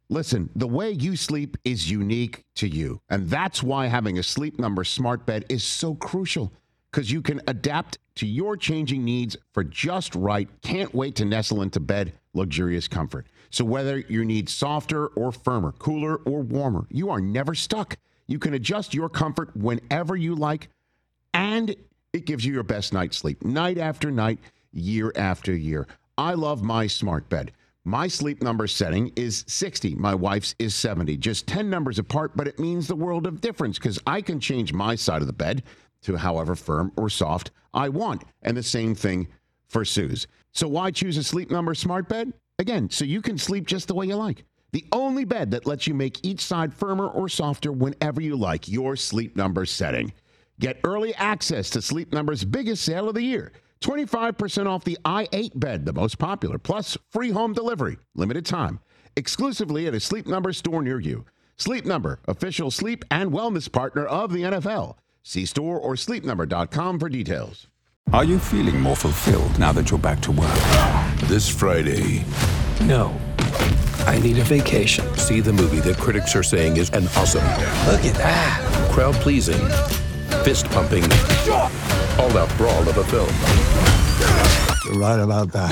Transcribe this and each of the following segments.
Listen, the way you sleep is unique to you. And that's why having a Sleep Number smart bed is so crucial, because you can adapt to your changing needs for just right. Can't wait to nestle into bed, luxurious comfort. So whether you need softer or firmer, cooler or warmer, you are never stuck. You can adjust your comfort whenever you like, and it gives you your best night's sleep, night after night, year after year. I love my smart bed. My Sleep Number setting is 60. My wife's is 70. Just 10 numbers apart, but it means the world of difference because I can change my side of the bed to however firm or soft I want. And the same thing for Sue's. So why choose a Sleep Number smart bed? Again, so you can sleep just the way you like. The only bed that lets you make each side firmer or softer whenever you like, your Sleep Number setting. Get early access to Sleep Number's biggest sale of the year. 25% off the i8 bed, the most popular, plus free home delivery, limited time, exclusively at a Sleep Number store near you. Sleep Number, official sleep and wellness partner of the NFL. See store or sleepnumber.com for details. Are you feeling more fulfilled now that you're back to work? This Friday. No. I need a vacation. See the movie that critics are saying is an awesome. Look at that. Crowd-pleasing, fist-pumping, all-out brawl of a film. You're right about that.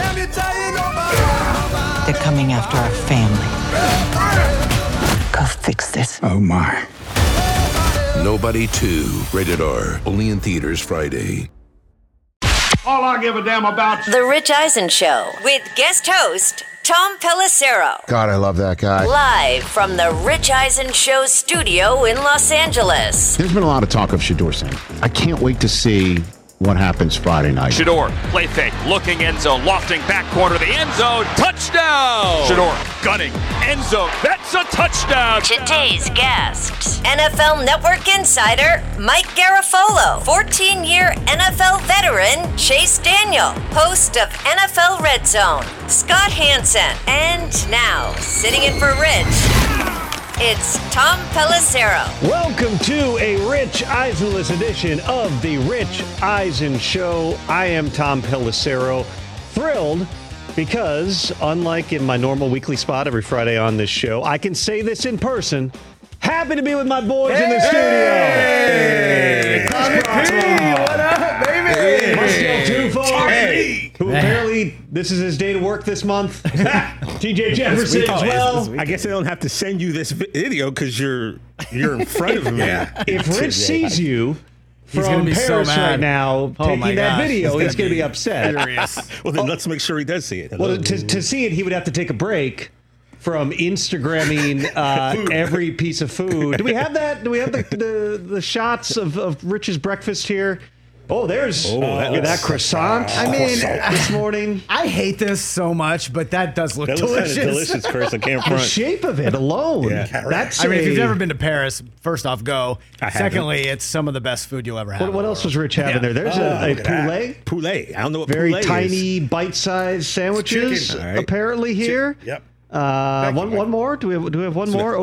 They're coming after our family. Go fix this. Oh, my. Nobody 2. Rated R. Only in theaters Friday. All I give a damn about. The Rich Eisen Show with guest host Tom Pelissero. God, I love that guy. Live from the Rich Eisen Show studio in Los Angeles. There's been a lot of talk of Shedeur Sanders. I can't wait to see what happens Friday night. Shedeur, play fake, looking end zone, lofting back corner, the end zone, touchdown! Shedeur, gunning, end zone, that's a touchdown! Today's guests, NFL Network insider Mike Garafolo, 14-year NFL veteran Chase Daniel, host of NFL Red Zone, Scott Hansen, and now, sitting in for Rich, it's Tom Pelissero. Welcome to a Rich Eisenless edition of the Rich Eisen Show. I am Tom Pelissero. Thrilled because, unlike in my normal weekly spot every Friday on this show, I can say this in person. Happy to be with my boys in the studio. Hey! Tommy P! What up, baby? Muscle Too Far. Who apparently this is his day to work this month. TJ Jefferson as well. I guess they don't have to send you this video because you're in front of him. If Rich sees you from Paris right now taking that video, he's going to be upset. Well, then let's make sure he does see it. Well, to see it, he would have to take a break from Instagramming every piece of food. Do we have that? Do we have the shots of Rich's breakfast here? Oh, there's that croissant. I mean, this morning. I hate this so much, but that does look delicious. Kind of delicious, Chris. I can't front. The shape of it alone. That's I mean, if you've never been to Paris, first off, go. Secondly, it's some of the best food you'll ever have. What else was Rich having there? There's a poulet. Poulet. I don't know what very poulet tiny, is. bite-sized sandwiches. Chicken, apparently here. Yep. One more? Do we have one more?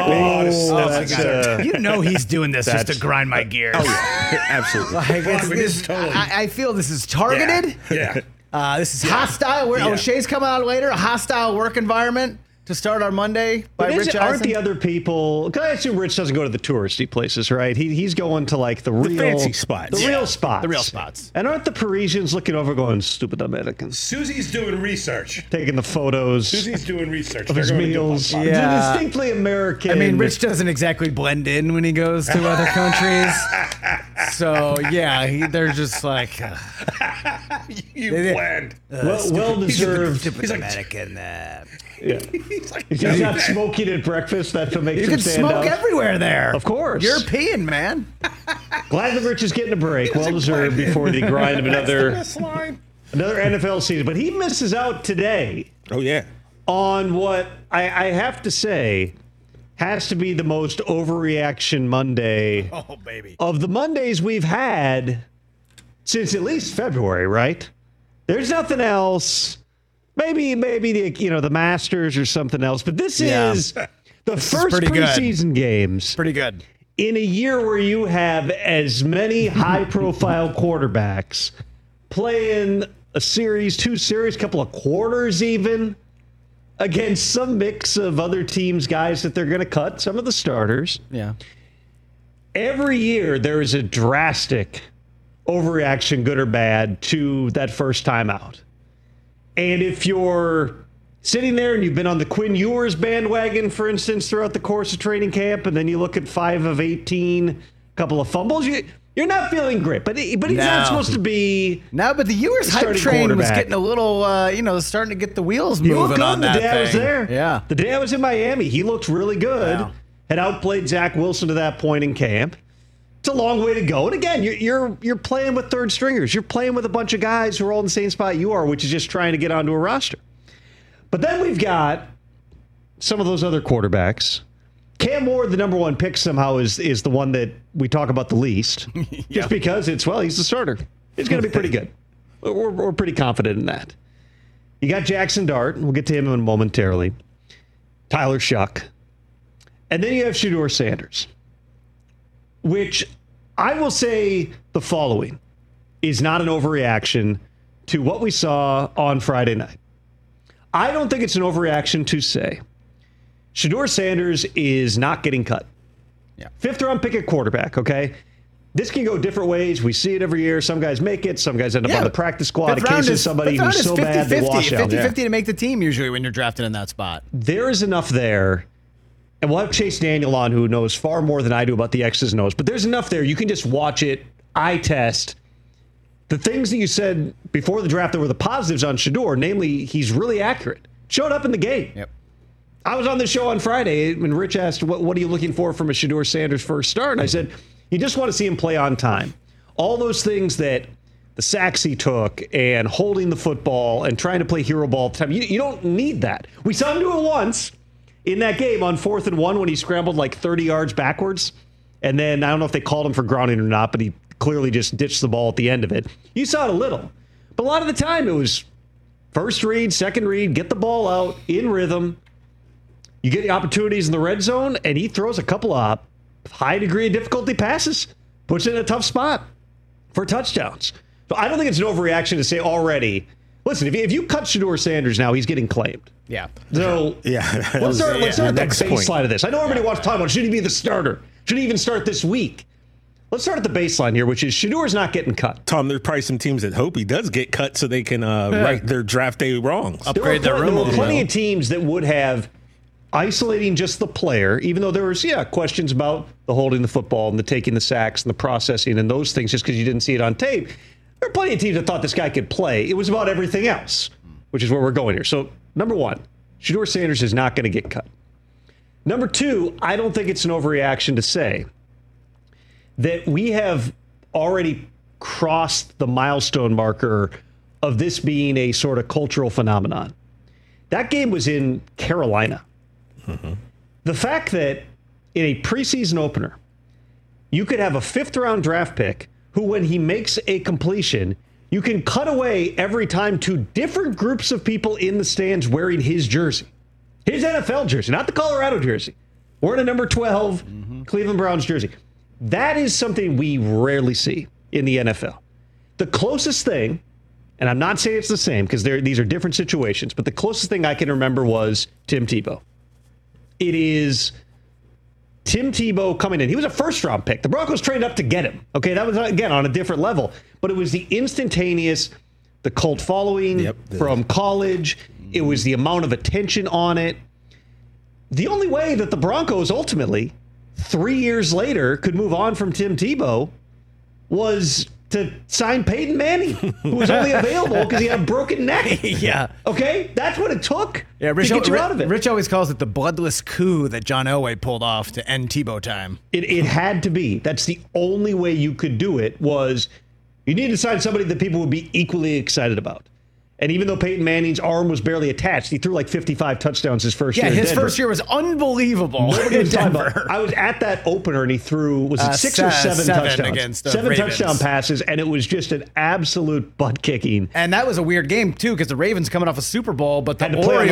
You know he's doing this just to grind my gears. Oh, yeah. Absolutely. I feel this is targeted. Yeah. This is hostile. O'Shea's coming out later. A hostile work environment to start our Monday by Rich Eisen. Aren't the other people? Because I assume Rich doesn't go to the touristy places, right? He's going to like the real fancy spots. The real spots. The real spots. And aren't the Parisians looking over going, stupid Americans? Susie's doing research. Taking the photos. Susie's doing research. Of his meals. Yeah. Distinctly American. I mean, Rich doesn't exactly blend in when he goes to other countries. So, yeah, they're just like... you blend. Well-deserved. He's like American. Yeah. He's not smoking at breakfast. That's what makes you him can stand out. smoke everywhere there. Of course. European, man. Glad that Rich is getting a break. Well-deserved before the grind of another NFL season. But he misses out today. Oh, yeah. On what I have to say has to be the most overreaction Monday of the Mondays we've had since at least February, right? There's nothing else. Maybe the Masters or something else, but this is the first preseason games. Pretty good. In a year where you have as many high-profile quarterbacks playing a series, two series, couple of quarters even. against some mix of other teams, guys that they're going to cut, some of the starters. Yeah. Every year there is a drastic overreaction, good or bad, to that first time out. And if you're sitting there and you've been on the Quinn Ewers bandwagon, for instance, throughout the course of training camp, and then you look at 5 of 18, a couple of fumbles, you're not feeling great. But he's not supposed to be. No, but the Ewers hype train was getting a little, starting to get the wheels moving on that thing. The day I was there. Yeah. The day I was in Miami, he looked really good. Wow. Had outplayed Zach Wilson to that point in camp. It's a long way to go. And again, you're playing with third stringers. You're playing with a bunch of guys who are all in the same spot you are, which is just trying to get onto a roster. But then we've got some of those other quarterbacks. Cam Ward, the number one pick, somehow is the one that we talk about the least. Just because he's the starter. It's going to be pretty good. We're pretty confident in that. You got Jackson Dart. We'll get to him momentarily. Tyler Shuck. And then you have Shedeur Sanders, which I will say the following is not an overreaction to what we saw on Friday night. I don't think it's an overreaction to say Shedeur Sanders is not getting cut. Yeah. 5th round pick at quarterback, okay? This can go different ways. We see it every year. Some guys make it. Some guys end up on the practice squad. In case of somebody who's so bad they wash out. 50-50 to make the team usually when you're drafted in that spot. There is enough there. And we'll have Chase Daniel on, who knows far more than I do about the X's and O's. But there's enough there. You can just watch it, eye test. The things that you said before the draft that were the positives on Shedeur, namely, he's really accurate. Showed up in the game. Yep. I was on the show on Friday when Rich asked, what are you looking for from a Shedeur Sanders first start? And I said, you just want to see him play on time. All those things that the sacks he took and holding the football and trying to play hero ball all the time, you don't need that. We saw him do it once in that game on 4th and 1 when he scrambled like 30 yards backwards. And then I don't know if they called him for grounding or not, but he clearly just ditched the ball at the end of it. You saw it a little. But a lot of the time it was first read, second read, get the ball out in rhythm. You get the opportunities in the red zone, and he throws a couple of high degree of difficulty passes, puts it in a tough spot for touchdowns. So I don't think it's an overreaction to say already, listen, if you cut Shedeur Sanders now, he's getting claimed. Yeah. So let's start the baseline of this. I know everybody wants to talk about, should he be the starter? Should he even start this week? Let's start at the baseline here, which is Shedeur's not getting cut. Tom, there's probably some teams that hope he does get cut so they can right their draft day wrongs. Upgrade their room. There were plenty of teams that would have isolating just the player, even though there was, questions about the holding the football and the taking the sacks and the processing and those things just because you didn't see it on tape. There are plenty of teams that thought this guy could play. It was about everything else, which is where we're going here. So, number one, Shedeur Sanders is not going to get cut. Number two, I don't think it's an overreaction to say that we have already crossed the milestone marker of this being a sort of cultural phenomenon. That game was in Carolina. Mm-hmm. The fact that in a preseason opener, you could have a 5th-round draft pick who, when he makes a completion, you can cut away every time to different groups of people in the stands wearing his jersey. His NFL jersey, not the Colorado jersey. Wearing a number 12 Cleveland Browns jersey. That is something we rarely see in the NFL. The closest thing, and I'm not saying it's the same because these are different situations, but the closest thing I can remember was Tim Tebow. It is Tim Tebow coming in. He was a first-round pick. The Broncos traded up to get him. Okay, that was, again, on a different level. But it was the instantaneous, the cult following from college. It was the amount of attention on it. The only way that the Broncos ultimately, 3 years later, could move on from Tim Tebow was to sign Peyton Manning, who was only available because he had a broken neck. Yeah. Okay? That's what it took to get you out of it. Rich always calls it the bloodless coup that John Elway pulled off to end Tebow time. It had to be. That's the only way you could do it was you needed to sign somebody that people would be equally excited about. And even though Peyton Manning's arm was barely attached, he threw like 55 touchdowns his first year in Denver. Yeah, his first year was unbelievable in Denver. I was at that opener, and he threw, was it 6 or 7 touchdowns? Against the 7 Ravens. touchdown passes, and it was just an absolute butt-kicking. And that was a weird game, too, because the Ravens coming off a Super Bowl, but the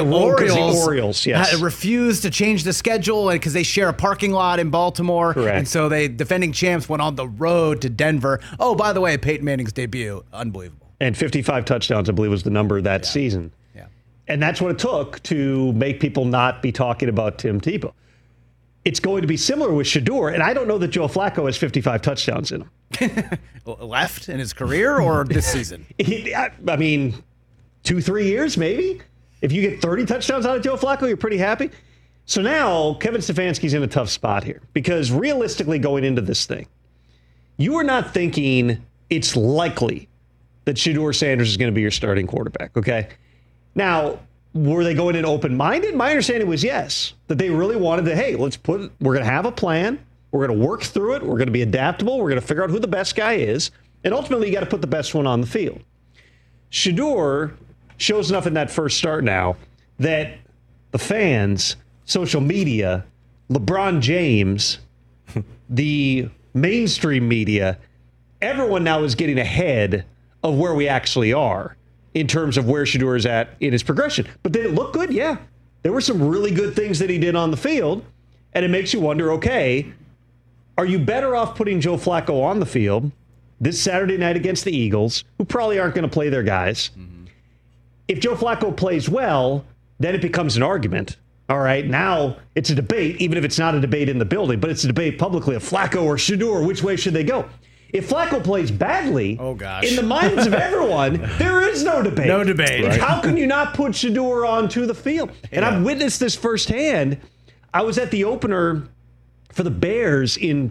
Orioles refused to change the schedule because they share a parking lot in Baltimore. Correct. And so defending champs went on the road to Denver. Oh, by the way, Peyton Manning's debut, unbelievable. And 55 touchdowns, I believe, was the number that season. Yeah. And that's what it took to make people not be talking about Tim Tebow. It's going to be similar with Shedeur, and I don't know that Joe Flacco has 55 touchdowns in him. Left in his career or this season? I mean, 2-3 years maybe. If you get 30 touchdowns out of Joe Flacco, you're pretty happy. So now Kevin Stefanski's in a tough spot here because realistically going into this thing, you are not thinking it's likely that Shedeur Sanders is going to be your starting quarterback, okay? Now, were they going in open-minded? My understanding was yes, that they really wanted to, hey, we're going to have a plan. We're going to work through it. We're going to be adaptable. We're going to figure out who the best guy is. And ultimately, you got to put the best one on the field. Shedeur shows enough in that first start now that the fans, social media, LeBron James, the mainstream media, everyone now is getting ahead of where we actually are in terms of where Shedeur is at in his progression. But did it look good? Yeah. There were some really good things that he did on the field, and it makes you wonder, okay, are you better off putting Joe Flacco on the field this Saturday night against the Eagles, who probably aren't going to play their guys? Mm-hmm. If Joe Flacco plays well, then it becomes an argument. All right, now it's a debate, even if it's not a debate in the building, but it's a debate publicly of Flacco or Shedeur, which way should they go? If Flacco plays badly, in the minds of everyone, there is no debate. No debate. Right. How can you not put Shedeur onto the field? And I've witnessed this firsthand. I was at the opener for the Bears in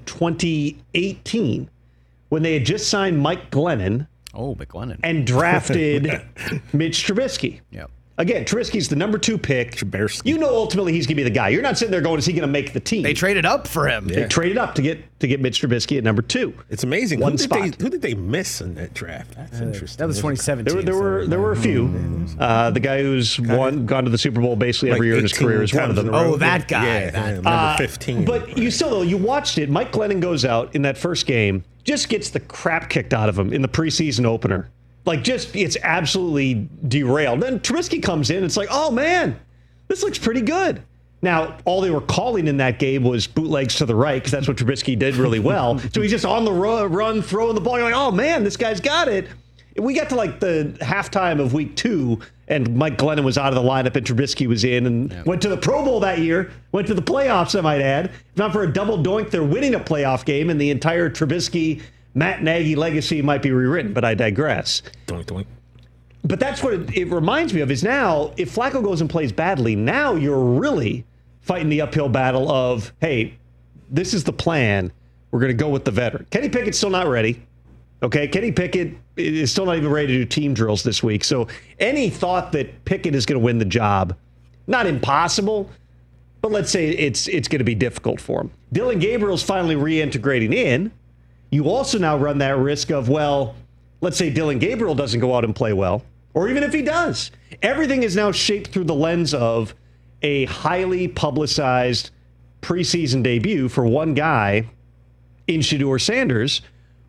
2018 when they had just signed Mike Glennon. Oh, McGlennon. And drafted Mitch Trubisky. Yep. Again, Trubisky's the number 2 pick. Trubisky. You know ultimately he's going to be the guy. You're not sitting there going, is he going to make the team? They traded up for him. They traded up to get Mitch Trubisky at number 2. It's amazing. Who did they miss in that draft? That's interesting. That was 2017. There were a few. The guy who's gone to the Super Bowl basically every year in his career is one of them. Oh, that guy. Yeah, number 15. But you still, though, you watched it. Mike Glennon goes out in that first game, just gets the crap kicked out of him in the preseason opener. It's absolutely derailed. Then Trubisky comes in. It's like, oh, man, this looks pretty good. Now, all they were calling in that game was bootlegs to the right because that's what Trubisky did really well. So he's just on the run, throwing the ball. You're like, oh, man, this guy's got it. We got to the halftime of week 2, and Mike Glennon was out of the lineup, and Trubisky was in and went to the Pro Bowl that year, went to the playoffs, I might add. If not for a double doink, they're winning a playoff game, and the entire Trubisky Matt Nagy legacy might be rewritten, but I digress. Doink, doink. But that's what it reminds me of is now, if Flacco goes and plays badly, now you're really fighting the uphill battle of, hey, this is the plan. We're going to go with the veteran. Kenny Pickett's still not ready. Okay, Kenny Pickett is still not even ready to do team drills this week. So any thought that Pickett is going to win the job, not impossible, but let's say it's going to be difficult for him. Dylan Gabriel's finally reintegrating in. You also now run that risk of, well, let's say Dylan Gabriel doesn't go out and play well, or even if he does. Everything is now shaped through the lens of a highly publicized preseason debut for one guy in Shedeur Sanders,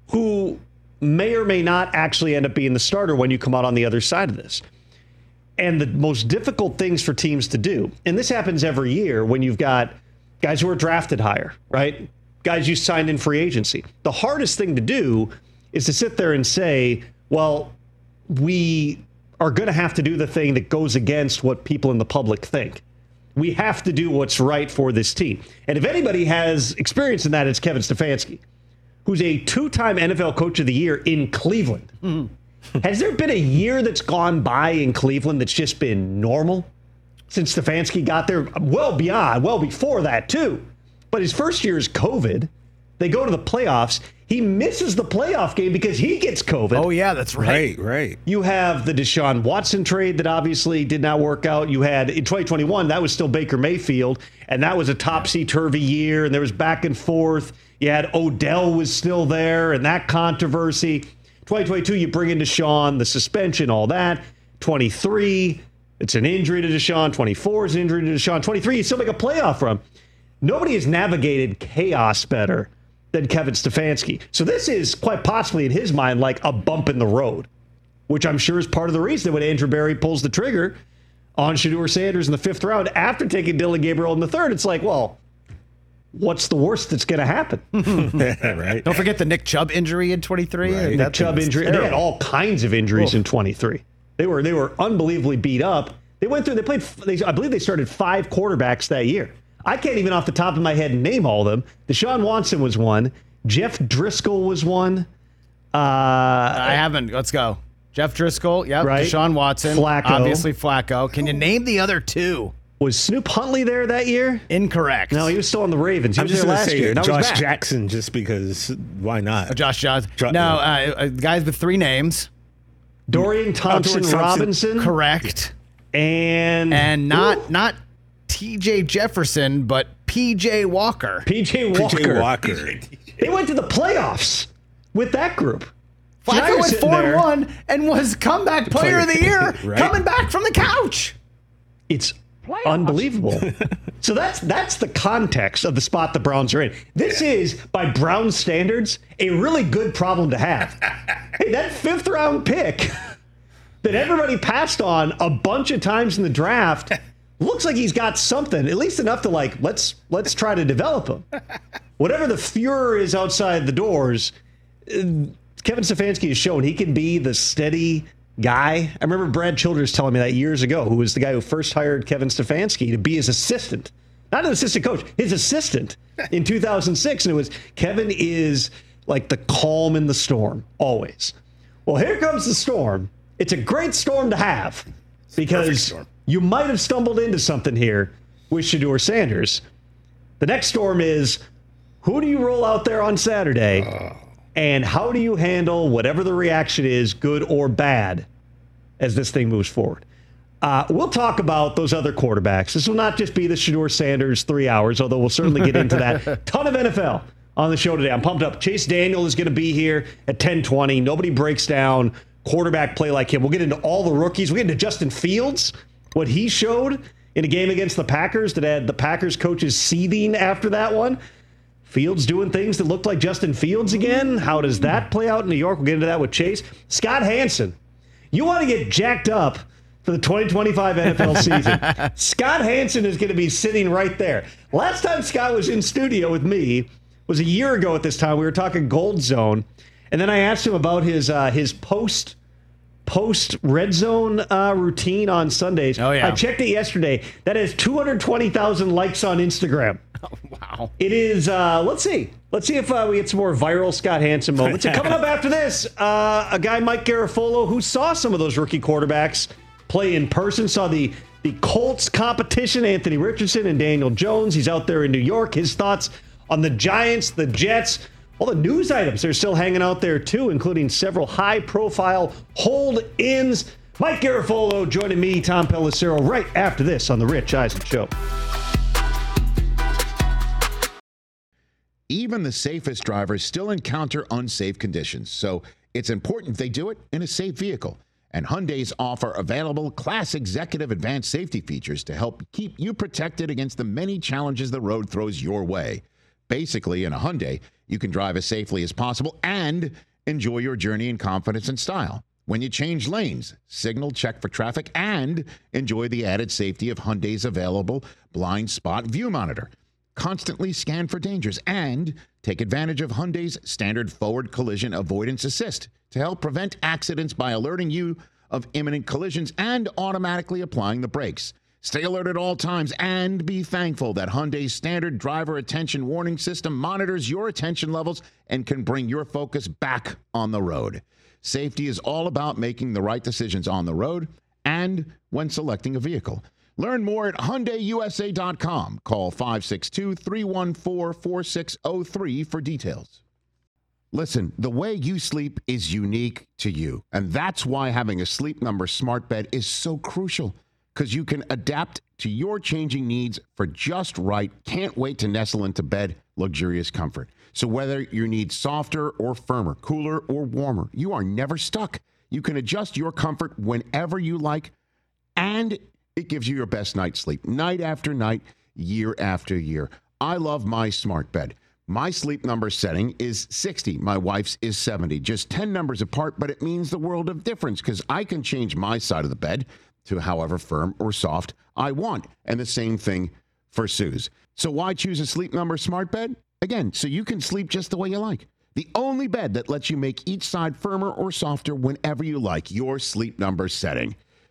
who may or may not actually end up being the starter when you come out on the other side of this. And the most difficult things for teams to do, and this happens every year when you've got guys who are drafted higher, right? Guys you signed in free agency. The hardest thing to do is to sit there and say, well, we are going to have to do the thing that goes against what people in the public think. We have to do what's right for this team. And if anybody has experience in that, it's Kevin Stefanski, who's a 2-time NFL Coach of the Year in Cleveland. Mm-hmm. Has there been a year that's gone by in Cleveland that's just been normal since Stefanski got there? Well before that, too. But his first year is COVID. They go to the playoffs. He misses the playoff game because he gets COVID. Oh, yeah, that's right. Right. You have the Deshaun Watson trade that obviously did not work out. You had, in 2021, that was still Baker Mayfield, and that was a topsy-turvy year, and there was back and forth. You had Odell was still there, and that controversy. 2022, you bring in Deshaun, the suspension, all that. 23, it's an injury to Deshaun. 24 is an injury to Deshaun. 23, you still make a playoff run. Nobody has navigated chaos better than Kevin Stefanski. So this is quite possibly, in his mind, like a bump in the road, which I'm sure is part of the reason when Andrew Berry pulls the trigger on Shedeur Sanders in the 5th round after taking Dylan Gabriel in the 3rd. It's like, well, what's the worst that's going to happen? Right. Don't forget the Nick Chubb injury in 23. Right. Nick Chubb injury. They had all kinds of injuries in 23. They were unbelievably beat up. They I believe they started 5 quarterbacks that year. I can't even off the top of my head name all of them. Deshaun Watson was one. Jeff Driscoll was one. I haven't. Let's go. Jeff Driscoll. Yep. Right. Deshaun Watson. Flacco. Obviously Flacco. Can you name the other 2? Was Snoop Huntley there that year? Incorrect. No, he was still on the Ravens. He I'm was just there going to last say year. Now he's Josh back. Jackson just because why not? Josh Johnson. Guys with 3 names. Dorian Thompson Robinson. Correct. And not T.J. Jefferson, but P.J. Walker. P.J. Walker. They went to the playoffs with that group. Flacco went 4-1 and was comeback player of the year, right? coming back from the couch. It's unbelievable. So that's the context of the spot the Browns are in. This is, by Browns standards, a really good problem to have. Hey, that 5th round pick that everybody passed on a bunch of times in the draft looks like he's got something, at least enough to let's try to develop him. Whatever the furor is outside the doors, Kevin Stefanski has shown he can be the steady guy. I remember Brad Childers telling me that years ago, who was the guy who first hired Kevin Stefanski to be his assistant. Not an assistant coach, his assistant in 2006. And it was, Kevin is like the calm in the storm, always. Well, here comes the storm. It's a great storm to have because you might have stumbled into something here with Shedeur Sanders. The next storm is, who do you roll out there on Saturday? And how do you handle whatever the reaction is, good or bad, as this thing moves forward? We'll talk about those other quarterbacks. This will not just be the Shedeur Sanders 3 hours, although we'll certainly get into that. Ton of NFL on the show today. I'm pumped up. Chase Daniel is going to be here at 10:20. Nobody breaks down quarterback play like him. We'll get into all the rookies. We'll get into Justin Fields, what he showed in a game against the Packers that had the Packers coaches seething after that one. Fields doing things that looked like Justin Fields again. How does that play out in New York? We'll get into that with Chase. Scott Hanson. You want to get jacked up for the 2025 NFL season. Scott Hanson is going to be sitting right there. Last time Scott was in studio with me was a year ago at this time. We were talking Gold Zone. And then I asked him about his post red zone routine on Sundays. Oh, yeah. I checked it yesterday. That has 220,000 likes on Instagram. Oh, wow. It is, let's see if we get some more viral Scott Hanson moments. And coming up after this, a guy, Mike Garafolo, who saw some of those rookie quarterbacks play in person, saw the Colts competition, Anthony Richardson and Daniel Jones. He's out there in New York. His thoughts on the Giants, the Jets, all the news items are still hanging out there too, including several high-profile hold-ins. Mike Garafolo joining me, Tom Pelissero, right after this on The Rich Eisen Show. Even the safest drivers still encounter unsafe conditions, so it's important they do it in a safe vehicle. And Hyundai's offer available Class Executive Advanced Safety features to help keep you protected against the many challenges the road throws your way. Basically, in a Hyundai, you can drive as safely as possible and enjoy your journey in confidence and style. When you change lanes, signal, check for traffic, and enjoy the added safety of Hyundai's available blind spot view monitor. Constantly scan for dangers and take advantage of Hyundai's standard forward collision avoidance assist to help prevent accidents by alerting you of imminent collisions and automatically applying the brakes. Stay alert at all times and be thankful that Hyundai's standard driver attention warning system monitors your attention levels and can bring your focus back on the road. Safety is all about making the right decisions on the road and when selecting a vehicle. Learn more at HyundaiUSA.com. Call 562-314-4603 for details. Listen, the way you sleep is unique to you, and that's why having a Sleep Number smart bed is so crucial, because you can adapt to your changing needs for just right, can't wait to nestle into bed, luxurious comfort. So whether you need softer or firmer, cooler or warmer, you are never stuck. You can adjust your comfort whenever you like, and it gives you your best night's sleep, night after night, year after year. I love my smart bed. My Sleep Number setting is 60. My wife's is 70. Just 10 numbers apart, but it means the world of difference because I can change my side of the bed to however firm or soft I want. And the same thing for Sue's. So why choose a Sleep Number smart bed? Again, so you can sleep just the way you like. The only bed that lets you make each side firmer or softer whenever you like, your Sleep Number setting.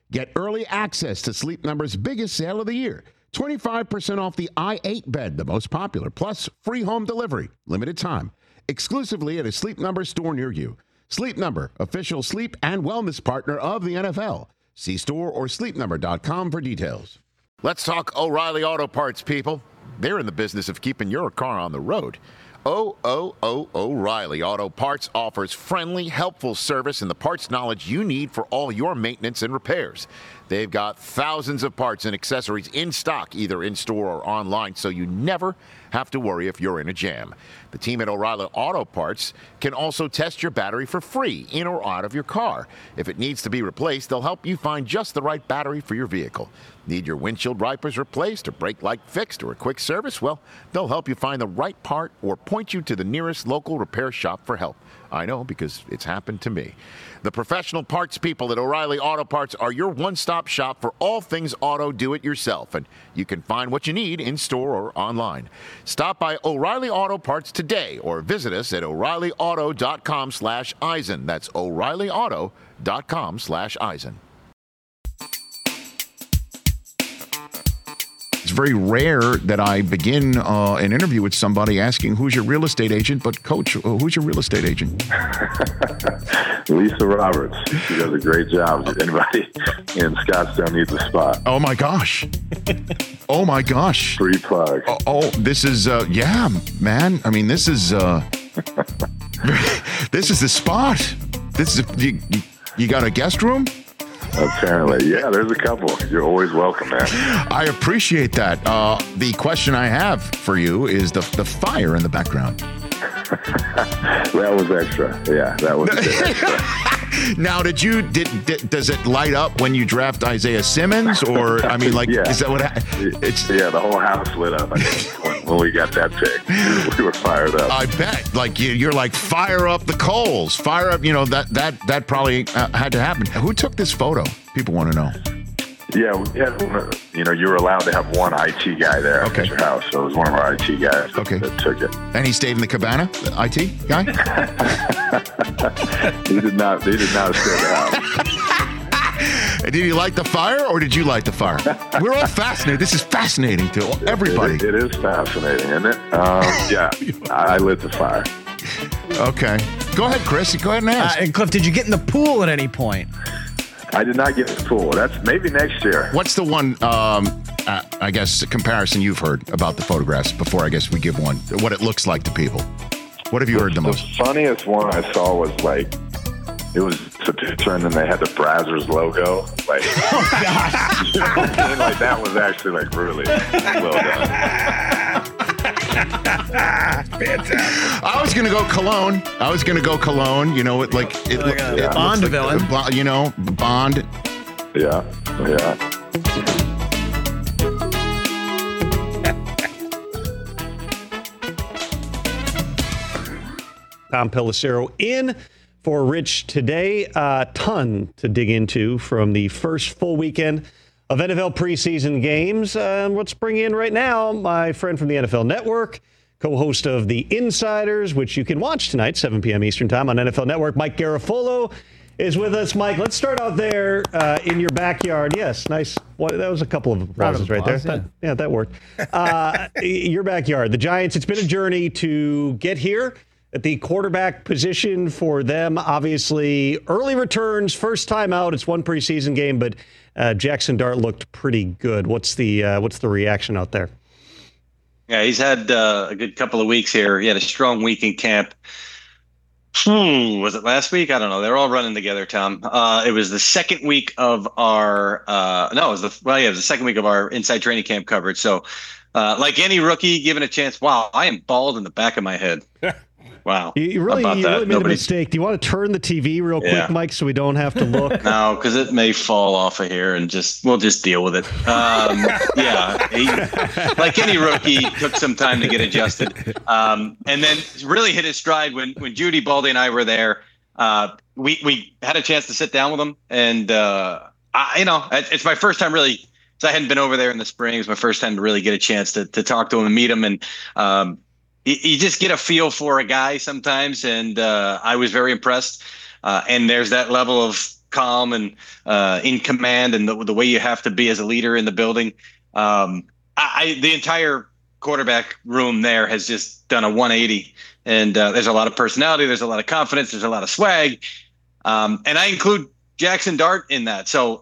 Get early access to Sleep Number's biggest sale of the year. 25% off the i8 bed, the most popular, plus free home delivery, limited time, exclusively at a Sleep Number store near you. Sleep Number, official sleep and wellness partner of the NFL. See store or sleepnumber.com for details. Let's talk O'Reilly Auto Parts, people. They're in the business of keeping your car on the road. O'Reilly Auto Parts offers friendly, helpful service and the parts knowledge you need for all your maintenance and repairs. They've got thousands of parts and accessories in stock, either in-store or online, so you never have to worry if you're in a jam. The team at O'Reilly Auto Parts can also test your battery for free, in or out of your car. If it needs to be replaced, they'll help you find just the right battery for your vehicle. Need your windshield wipers replaced or brake light fixed or a quick service? Well, they'll help you find the right part or point you to the nearest local repair shop for help. I know, because it's happened to me. The professional parts people at O'Reilly Auto Parts are your one-stop shop for all things auto do-it-yourself, and you can find what you need in-store or online. Stop by O'Reilly Auto Parts today or visit us at O'ReillyAuto.com/Eisen. That's O'ReillyAuto.com/Eisen. It's very rare that I begin an interview with somebody asking, who's your real estate agent? But, Coach, who's your real estate agent? Lisa Roberts. She does a great job. Anybody in Scottsdale needs a spot. Oh, my gosh. Oh, my gosh. Free plug. This is, yeah, man. I mean, this is, this is the spot. This is, you got a guest room? Apparently, yeah, there's a couple. You're always welcome, man. I appreciate that. The question I have for you is the fire in the background. That was extra. Yeah, that was a bit extra. Now, does it light up when you draft Isaiah Simmons, or I mean, like, yeah. Is that what? Yeah, the whole house lit up. I think when we got that pick, we were fired up. I bet. Like you're like, fire up the coals, fire up. You know that probably had to happen. Who took this photo? People want to know. Yeah, you were allowed to have one IT guy there at your house, so it was one of our IT guys that took it. And he stayed in the cabana, the IT guy? They did not stay at the house. Did he light the fire, or did you light the fire? We're all fascinated. This is fascinating to everybody. It is fascinating, isn't it? Yeah, I lit the fire. Okay. Go ahead, Chris. Go ahead and ask. And Cliff, did you get in the pool at any point? I did not get the pool. That's maybe next year. What's the one, I guess, comparison you've heard about the photographs before, I guess, we give one, what it looks like to people? What have you heard the most? The funniest one I saw was, like, it was a picture and then they had the Brazzers logo. Like, oh, gosh. You know what I mean? Like, that was actually, like, really well done. Fantastic. I was gonna go Cologne. You know, Bond villain. You know, Bond. Yeah. Tom Pelissero in for Rich today. A ton to dig into from the first full weekend of NFL preseason games. Let's bring in right now my friend from the NFL Network, co-host of The Insiders, which you can watch tonight, 7 p.m. Eastern Time on NFL Network. Mike Garafolo is with us. Mike, let's start out there in your backyard. Yes, nice. That was a couple of applauses right there. Yeah, that worked. Your backyard. The Giants, it's been a journey to get here at the quarterback position for them. Obviously, early returns, first time out. It's one preseason game, but Jackson Dart looked pretty good. What's the reaction out there? Yeah, he's had a good couple of weeks here. He had a strong week in camp. Was it last week? I don't know. They're all running together, Tom. It was the second week of our it was the second week of our inside training camp coverage. So, like any rookie, given a chance. Wow, I am bald in the back of my head. Wow. You really made a mistake. Do you want to turn the TV real quick, Mike, so we don't have to look? No, because it may fall off of here, and we'll just deal with it. He, like any rookie, took some time to get adjusted, and then really hit his stride when Judy, Baldy, and I were there. We had a chance to sit down with him, and it's my first time really. So I hadn't been over there in the spring. It was my first time to really get a chance to talk to him and meet him, and you just get a feel for a guy sometimes, and I was very impressed. And there's that level of calm and in command, and the way you have to be as a leader in the building. The entire quarterback room there has just done a 180, and there's a lot of personality, there's a lot of confidence, there's a lot of swag, and I include Jackson Dart in that. So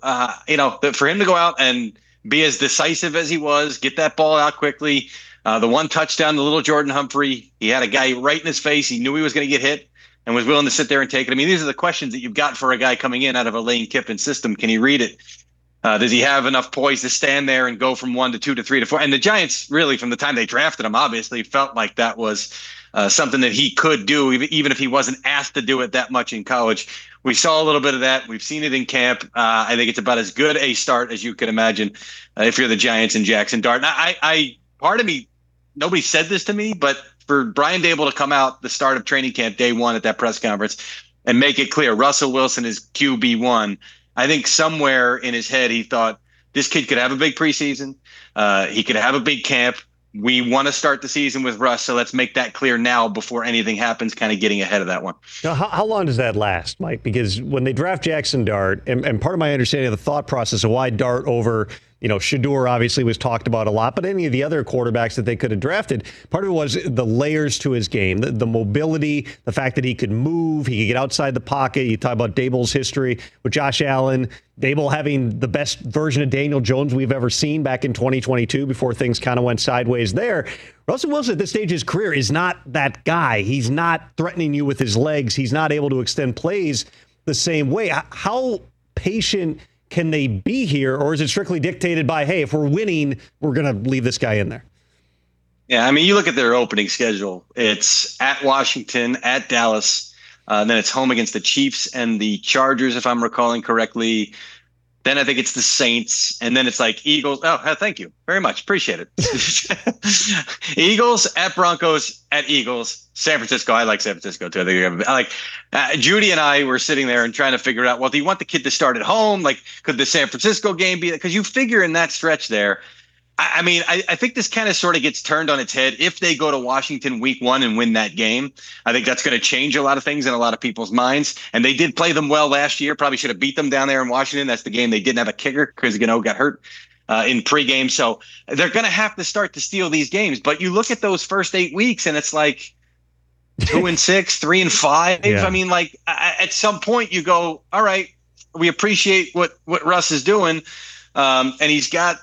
for him to go out and be as decisive as he was, get that ball out quickly, the one touchdown to little Jordan Humphrey, he had a guy right in his face, he knew he was going to get hit and was willing to sit there and take it. I mean, these are the questions that you've got for a guy coming in out of a Lane Kiffin system. Can he read it? Does he have enough poise to stand there and go from 1 to 2 to 3 to 4? And the Giants, really, from the time they drafted him, obviously felt like that was something that he could do, even if he wasn't asked to do it that much in college. We saw a little bit of that. We've seen it in camp. I think it's about as good a start as you could imagine if you're the Giants and Jackson Dart. And I part of me, nobody said this to me, but for Brian Daboll to come out the start of training camp day one at that press conference and make it clear Russell Wilson is QB1, I think somewhere in his head he thought this kid could have a big preseason. He could have a big camp. We want to start the season with Russ, so let's make that clear now before anything happens, kind of getting ahead of that one. Now, how long does that last, Mike? Because when they draft Jackson Dart, and part of my understanding of the thought process of why Dart over Shedeur obviously was talked about a lot, but any of the other quarterbacks that they could have drafted, part of it was the layers to his game, the mobility, the fact that he could move, he could get outside the pocket. You talk about Daboll's history with Josh Allen, Daboll having the best version of Daniel Jones we've ever seen back in 2022 before things kind of went sideways there. Russell Wilson at this stage of his career is not that guy. He's not threatening you with his legs. He's not able to extend plays the same way. How patient can they be here, or is it strictly dictated by, hey, if we're winning, we're going to leave this guy in there? Yeah, I mean, you look at their opening schedule. It's at Washington, at Dallas, then it's home against the Chiefs and the Chargers, if I'm recalling correctly. Then I think it's the Saints, and then it's like Eagles. Oh, thank you very much. Appreciate it. Eagles, at Broncos, at Eagles, San Francisco. I like San Francisco too. Judy and I were sitting there and trying to figure out, well, do you want the kid to start at home? Like, could the San Francisco game be? Because you figure in that stretch there, I mean, I think this kind of sort of gets turned on its head if they go to Washington week 1 and win that game. I think that's going to change a lot of things in a lot of people's minds. And they did play them well last year. Probably should have beat them down there in Washington. That's the game they didn't have a kicker because Gano got hurt in pregame. So they're going to have to start to steal these games. But you look at those first 8 weeks and it's like 2-6, 3-5. Yeah. I mean, like at some point you go, all right, we appreciate what Russ is doing. And he's got,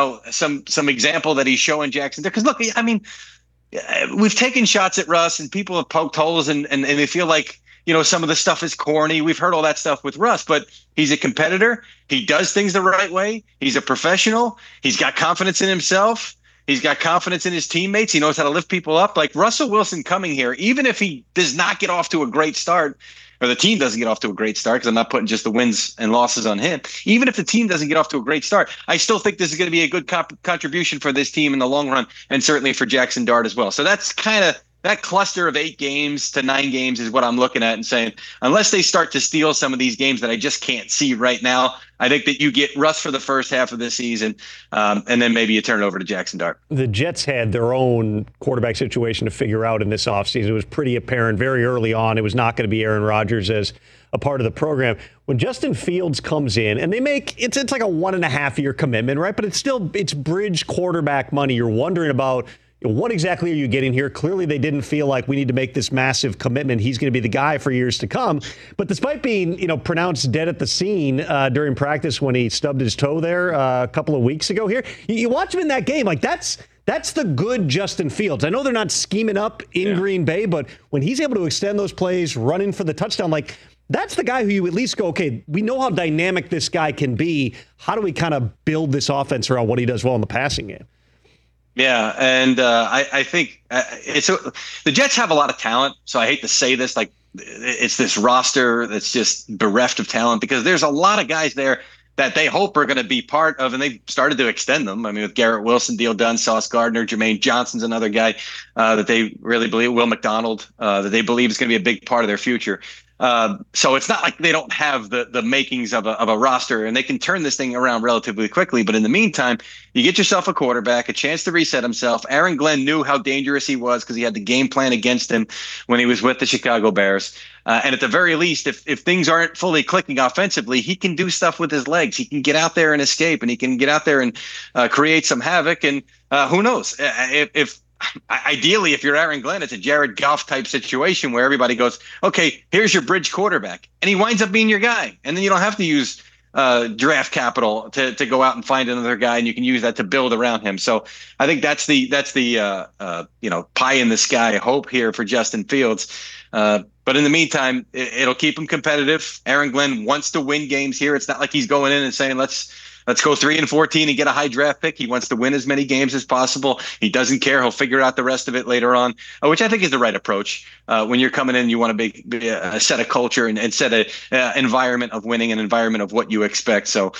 some example that he's showing Jackson. Because look, I mean, we've taken shots at Russ and people have poked holes and they feel like, some of the stuff is corny. We've heard all that stuff with Russ, but he's a competitor. He does things the right way. He's a professional. He's got confidence in himself. He's got confidence in his teammates. He knows how to lift people up. Like Russell Wilson coming here, even if he does not get off to a great start, or the team doesn't get off to a great start, because I'm not putting just the wins and losses on him. Even if the team doesn't get off to a great start, I still think this is going to be a good contribution for this team in the long run, and certainly for Jackson Dart as well. So that's kind of that cluster of 8 games to 9 games is what I'm looking at and saying, unless they start to steal some of these games that I just can't see right now, I think that you get Russ for the first half of the season, and then maybe you turn it over to Jackson Dart. The Jets had their own quarterback situation to figure out in this offseason. It was pretty apparent very early on it was not going to be Aaron Rodgers as a part of the program. When Justin Fields comes in, and they make it's like a 1.5-year commitment, right? But it's bridge quarterback money. You're wondering about, what exactly are you getting here? Clearly, they didn't feel like we need to make this massive commitment. He's going to be the guy for years to come. But despite being, pronounced dead at the scene during practice when he stubbed his toe there a couple of weeks ago here, you watch him in that game. Like, that's the good Justin Fields. I know they're not scheming up in Green Bay, but when he's able to extend those plays, running for the touchdown, like, that's the guy who you at least go, okay, we know how dynamic this guy can be. How do we kind of build this offense around what he does well in the passing game? Yeah, and I think the Jets have a lot of talent, so I hate to say this, like it's this roster that's just bereft of talent, because there's a lot of guys there that they hope are going to be part of, and they've started to extend them. I mean, with Garrett Wilson, deal done, Sauce Gardner, Jermaine Johnson's another guy that they really believe, Will McDonald, that they believe is going to be a big part of their future. So it's not like they don't have the makings of a roster, and they can turn this thing around relatively quickly. But in the meantime, you get yourself a quarterback, a chance to reset himself. Aaron Glenn knew how dangerous he was because he had the game plan against him when he was with the Chicago Bears. And at the very least, if things aren't fully clicking offensively, he can do stuff with his legs. He can get out there and escape, and he can get out there and create some havoc. And who knows? Ideally, if you're Aaron Glenn, it's a Jared Goff type situation where everybody goes, okay, here's your bridge quarterback. And he winds up being your guy. And then you don't have to use draft capital to go out and find another guy, and you can use that to build around him. So I think that's the pie in the sky hope here for Justin Fields. But in the meantime, it'll keep him competitive. Aaron Glenn wants to win games here. It's not like he's going in and saying, let's go 3-14 and get a high draft pick. He wants to win as many games as possible. He doesn't care. He'll figure out the rest of it later on, which I think is the right approach. When you're coming in, you want to set a culture and set a environment of winning, an environment of what you expect. So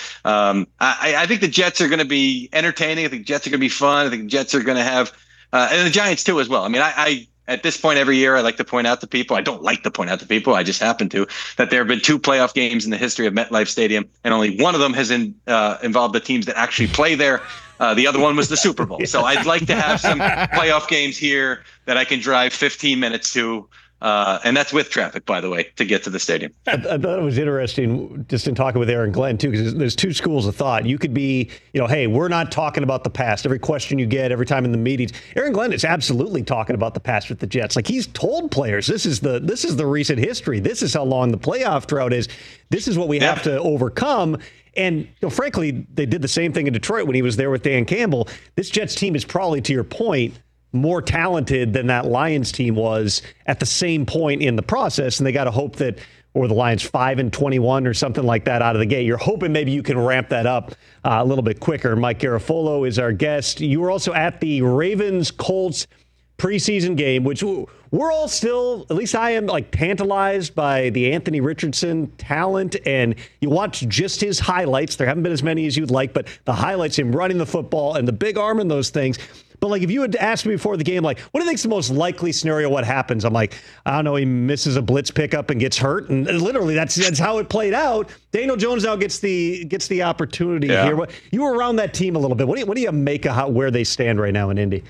I think the Jets are going to be entertaining. I think the Jets are going to be fun. I think the Jets are going to have and the Giants too as well. I mean, I at this point every year, I like to point out to people, I don't like to point out to people, I just happen to, that there have been 2 playoff games in the history of MetLife Stadium, and only one of them has involved the teams that actually play there. The other one was the Super Bowl. So I'd like to have some playoff games here that I can drive 15 minutes to. And that's with traffic, by the way, to get to the stadium. I thought it was interesting just in talking with Aaron Glenn, too, because there's 2 schools of thought. You could be, hey, we're not talking about the past. Every question you get, every time in the meetings, Aaron Glenn is absolutely talking about the past with the Jets. Like, he's told players, this is the recent history. This is how long the playoff drought is. This is what we have to overcome. And frankly, they did the same thing in Detroit when he was there with Dan Campbell. This Jets team is probably, to your point, more talented than that Lions team was at the same point in the process. And they got to hope that, or the Lions 5-21 or something like that out of the gate. You're hoping maybe you can ramp that up a little bit quicker. Mike Garafolo is our guest. You were also at the Ravens-Colts preseason game, which we're all still, at least I am, like tantalized by the Anthony Richardson talent. And you watch just his highlights. There haven't been as many as you'd like, but the highlights, him running the football and the big arm and those things. But like, if you had asked me before the game, like, what do you think's the most likely scenario? What happens? I'm like, I don't know. He misses a blitz pickup and gets hurt, and literally that's how it played out. Daniel Jones now gets the opportunity here. You were around that team a little bit. What do you make of where they stand right now in Indy?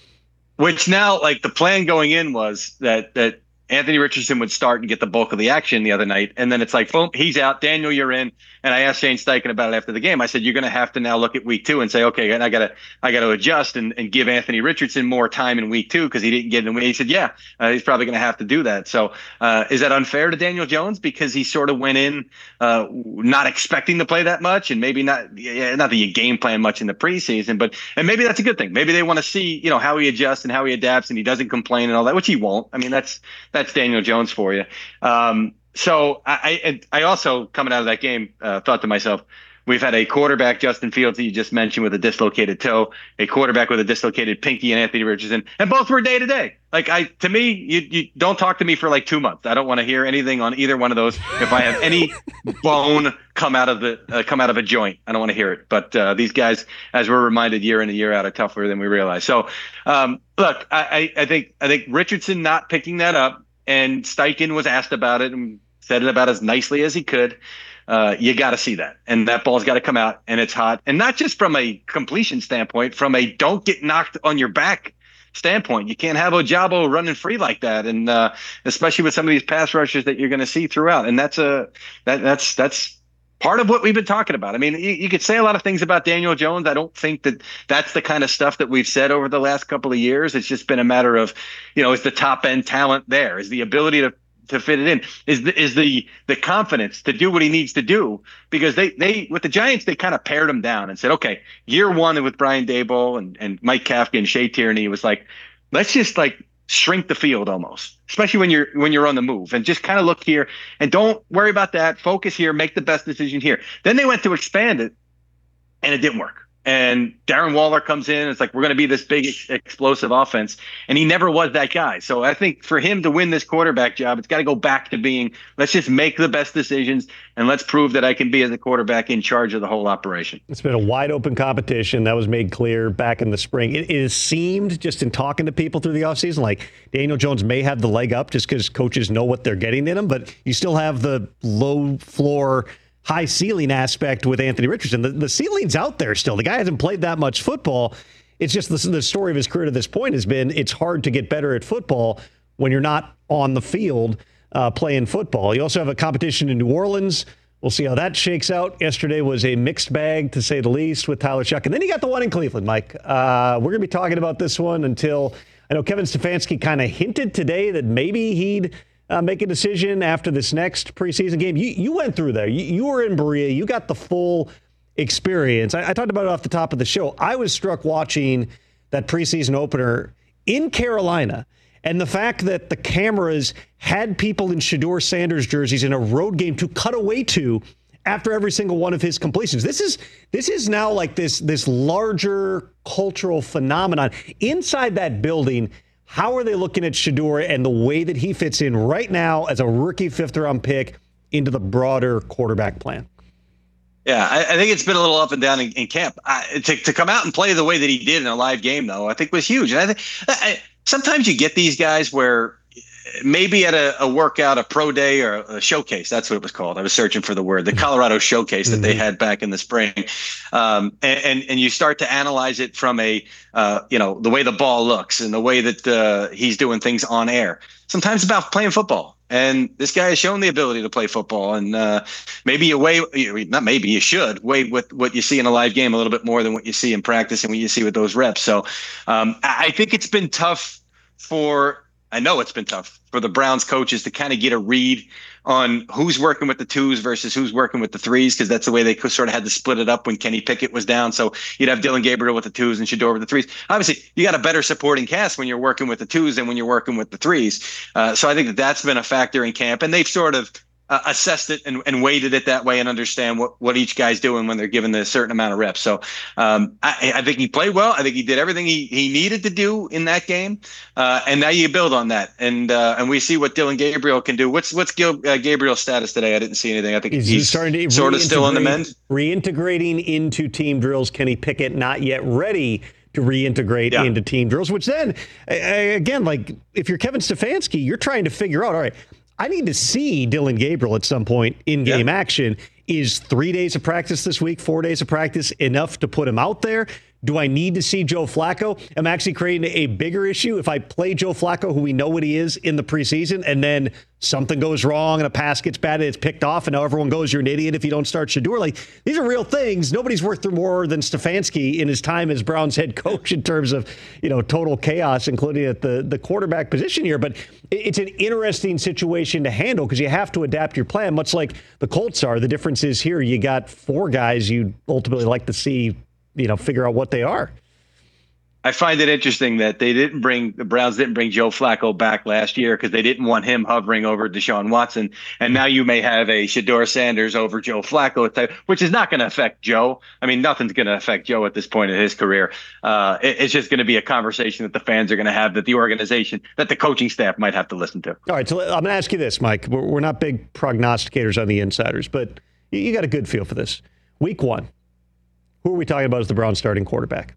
Which now, like, the plan going in was that Anthony Richardson would start and get the bulk of the action the other night. And then it's like, boom, he's out. Daniel, you're in. And I asked Shane Steichen about it after the game. I said, you're going to have to now look at week 2 and say, okay, I got to adjust and give Anthony Richardson more time in week 2 because he didn't get it. He said, yeah, he's probably going to have to do that. So is that unfair to Daniel Jones because he sort of went in not expecting to play that much, and maybe not that you game plan much in the preseason, and maybe that's a good thing. Maybe they want to see, how he adjusts and how he adapts and he doesn't complain and all that, which he won't. I mean, that's Daniel Jones for you. So I also, coming out of that game, thought to myself, we've had a quarterback, Justin Fields, that you just mentioned, with a dislocated toe, a quarterback with a dislocated pinky, and Anthony Richardson, and both were day to day. Like, to me, you don't talk to me for like 2 months. I don't want to hear anything on either one of those. If I have any bone come out of a joint, I don't want to hear it. But these guys, as we're reminded year in and year out, are tougher than we realize. So look, I think Richardson not picking that up, and Steichen was asked about it and said it about as nicely as he could. You got to see that. And that ball's got to come out, and it's hot. And not just from a completion standpoint, from a don't get knocked on your back standpoint. You can't have Ojabo running free like that. And especially with some of these pass rushers that you're going to see throughout. And that's part of what we've been talking about. I mean, you could say a lot of things about Daniel Jones. I don't think that's the kind of stuff that we've said over the last couple of years. It's just been a matter of, is the top end talent there? Is the ability to fit it in? Is the confidence to do what he needs to do? Because they with the Giants, they kind of pared him down and said, okay, year 1 with Brian Daboll and Mike Kafka and Shea Tierney was like, let's just like shrink the field almost, especially when you're on the move, and just kind of look here and don't worry about that. Focus here, make the best decision here. Then they went to expand it, and it didn't work. And Darren Waller comes in. It's like, we're going to be this big explosive offense. And he never was that guy. So I think for him to win this quarterback job, it's got to go back to being, let's just make the best decisions and let's prove that I can be, as a quarterback, in charge of the whole operation. It's been a wide open competition. That was made clear back in the spring. It has seemed, just in talking to people through the offseason, like Daniel Jones may have the leg up just because coaches know what they're getting in him, but you still have the low floor, high ceiling aspect with Anthony Richardson. The ceiling's out there still. The guy hasn't played that much football. It's just the story of his career to this point has been, it's hard to get better at football when you're not on the field. playing football. You also have a competition in New Orleans. We'll see how that shakes out. Yesterday was a mixed bag, to say the least, with Tyler Shuck. And then you got the one in Cleveland, Mike. We're going to be talking about this one until I know Kevin Stefanski kind of hinted today that maybe he'd make a decision after this next preseason game. You went through there. You were in Berea. You got the full experience. I talked about it off the top of the show. I was struck watching that preseason opener in Carolina, and the fact that the cameras had people in Shedeur Sanders jerseys in a road game to cut away to after every single one of his completions. This is now like this larger cultural phenomenon inside that building. How are they looking at Shedeur and the way that he fits in right now as a rookie 5th-round pick into the broader quarterback plan? Yeah, I think it's been a little up and down in camp. To come out and play the way that he did in a live game, though, I think was huge. And I think sometimes you get these guys where maybe at a workout, a pro day, or a showcase. That's what it was called. I was searching for the word, the Colorado showcase that they had back in the spring. And you start to analyze it from the way the ball looks and the way that he's doing things on air. Sometimes it's about playing football. And this guy has shown the ability to play football. And maybe you should weigh with what you see in a live game a little bit more than what you see in practice and what you see with those reps. So I think it's been tough I know it's been tough for the Browns coaches to kind of get a read on who's working with the 2s versus who's working with the 3s, because that's the way they sort of had to split it up when Kenny Pickett was down. So you'd have Dillon Gabriel with the 2s and Shedeur with the 3s. Obviously, you got a better supporting cast when you're working with the 2s than when you're working with the 3s. So I think that's been a factor in camp, and they've sort of assessed it and weighted it that way and understand what each guy's doing when they're given a certain amount of reps. So I think he played well. I think he did everything he needed to do in that game. And now you build on that. And we see what Dillon Gabriel can do. What's Gabriel's status today? I didn't see anything. I think he's starting to sort of still on the mend. Reintegrating into team drills. Kenny Pickett not yet ready to reintegrate into team drills, which then, again, like if you're Kevin Stefanski, you're trying to figure out, all right, I need to see Dillon Gabriel at some point in game action. Is 3 days of practice this week, 4 days of practice enough to put him out there? Do I need to see Joe Flacco? I'm actually creating a bigger issue if I play Joe Flacco, who we know what he is, in the preseason, and then something goes wrong and a pass gets bad and it's picked off, and now everyone goes, you're an idiot if you don't start Shedeur. Like, these are real things. Nobody's worked through more than Stefanski in his time as Browns head coach in terms of, total chaos, including at the quarterback position here. But it's an interesting situation to handle because you have to adapt your plan, much like the Colts are. The difference is here you got 4 guys you'd ultimately like to see figure out what they are. I find it interesting that the Browns didn't bring Joe Flacco back last year because they didn't want him hovering over Deshaun Watson. And now you may have a Shedeur Sanders over Joe Flacco, which is not going to affect Joe. I mean, nothing's going to affect Joe at this point in his career. It's just going to be a conversation that the fans are going to have, that the organization, that the coaching staff might have to listen to. All right, so I'm going to ask you this, Mike. We're not big prognosticators on the insiders, but you got a good feel for this. Week 1. Who are we talking about as the Browns starting quarterback?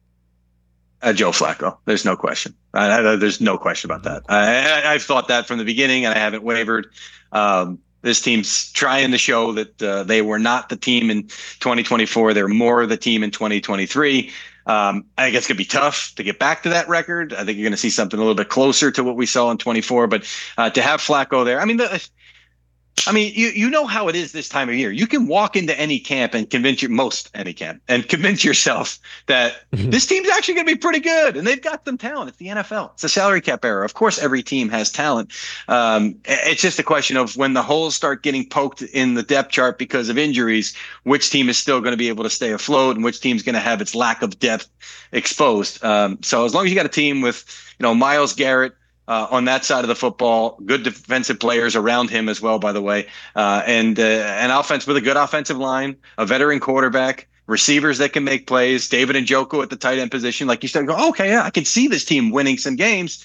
Joe Flacco. There's no question. There's no question about that. I've thought that from the beginning, and I haven't wavered. This team's trying to show that they were not the team in 2024. They're more the team in 2023. I think it's going to be tough to get back to that record. I think you're going to see something a little bit closer to what we saw in 24. But to have Flacco there, you know how it is this time of year. You can walk into any camp and convince yourself that this team's actually going to be pretty good, and they've got some talent. It's the NFL. It's a salary cap era. Of course, every team has talent. It's just a question of when the holes start getting poked in the depth chart because of injuries, which team is still going to be able to stay afloat and which team's going to have its lack of depth exposed. So as long as you got a team with, Myles Garrett, on that side of the football, good defensive players around him as well, by the way, and an offense with a good offensive line, a veteran quarterback, receivers that can make plays, David Njoku at the tight end position. Like you said, I can see this team winning some games.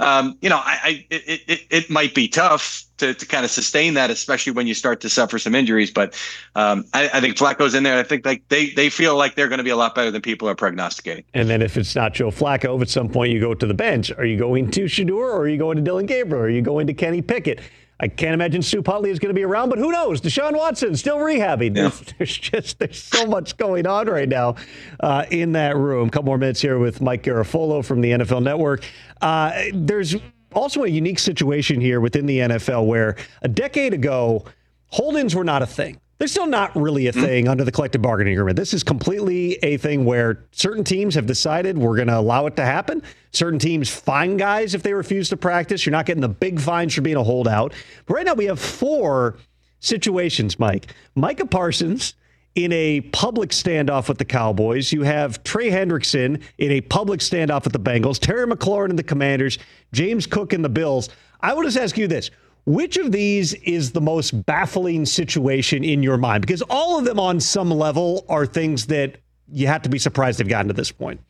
It might be tough to kind of sustain that, especially when you start to suffer some injuries. But I think Flacco's in there. I think they feel like they're going to be a lot better than people are prognosticating. And then if it's not Joe Flacco, if at some point you go to the bench, are you going to Shedeur or are you going to Dillon Gabriel? Or are you going to Kenny Pickett? I can't imagine Stu Putley is going to be around, but who knows? Deshaun Watson still rehabbing. Yeah. There's so much going on right now in that room. A couple more minutes here with Mike Garafolo from the NFL Network. There's also a unique situation here within the NFL where a decade ago, hold-ins were not a thing. They're still not really a thing under the collective bargaining agreement. This is completely a thing where certain teams have decided we're going to allow it to happen. Certain teams fine guys if they refuse to practice. You're not getting the big fines for being a holdout. But right now we have 4 situations, Mike. Micah Parsons in a public standoff with the Cowboys. You have Trey Hendrickson in a public standoff with the Bengals. Terry McLaurin and the Commanders. James Cook and the Bills. I will just ask you this. Which of these is the most baffling situation in your mind? Because all of them on some level are things that you have to be surprised they've gotten to this point.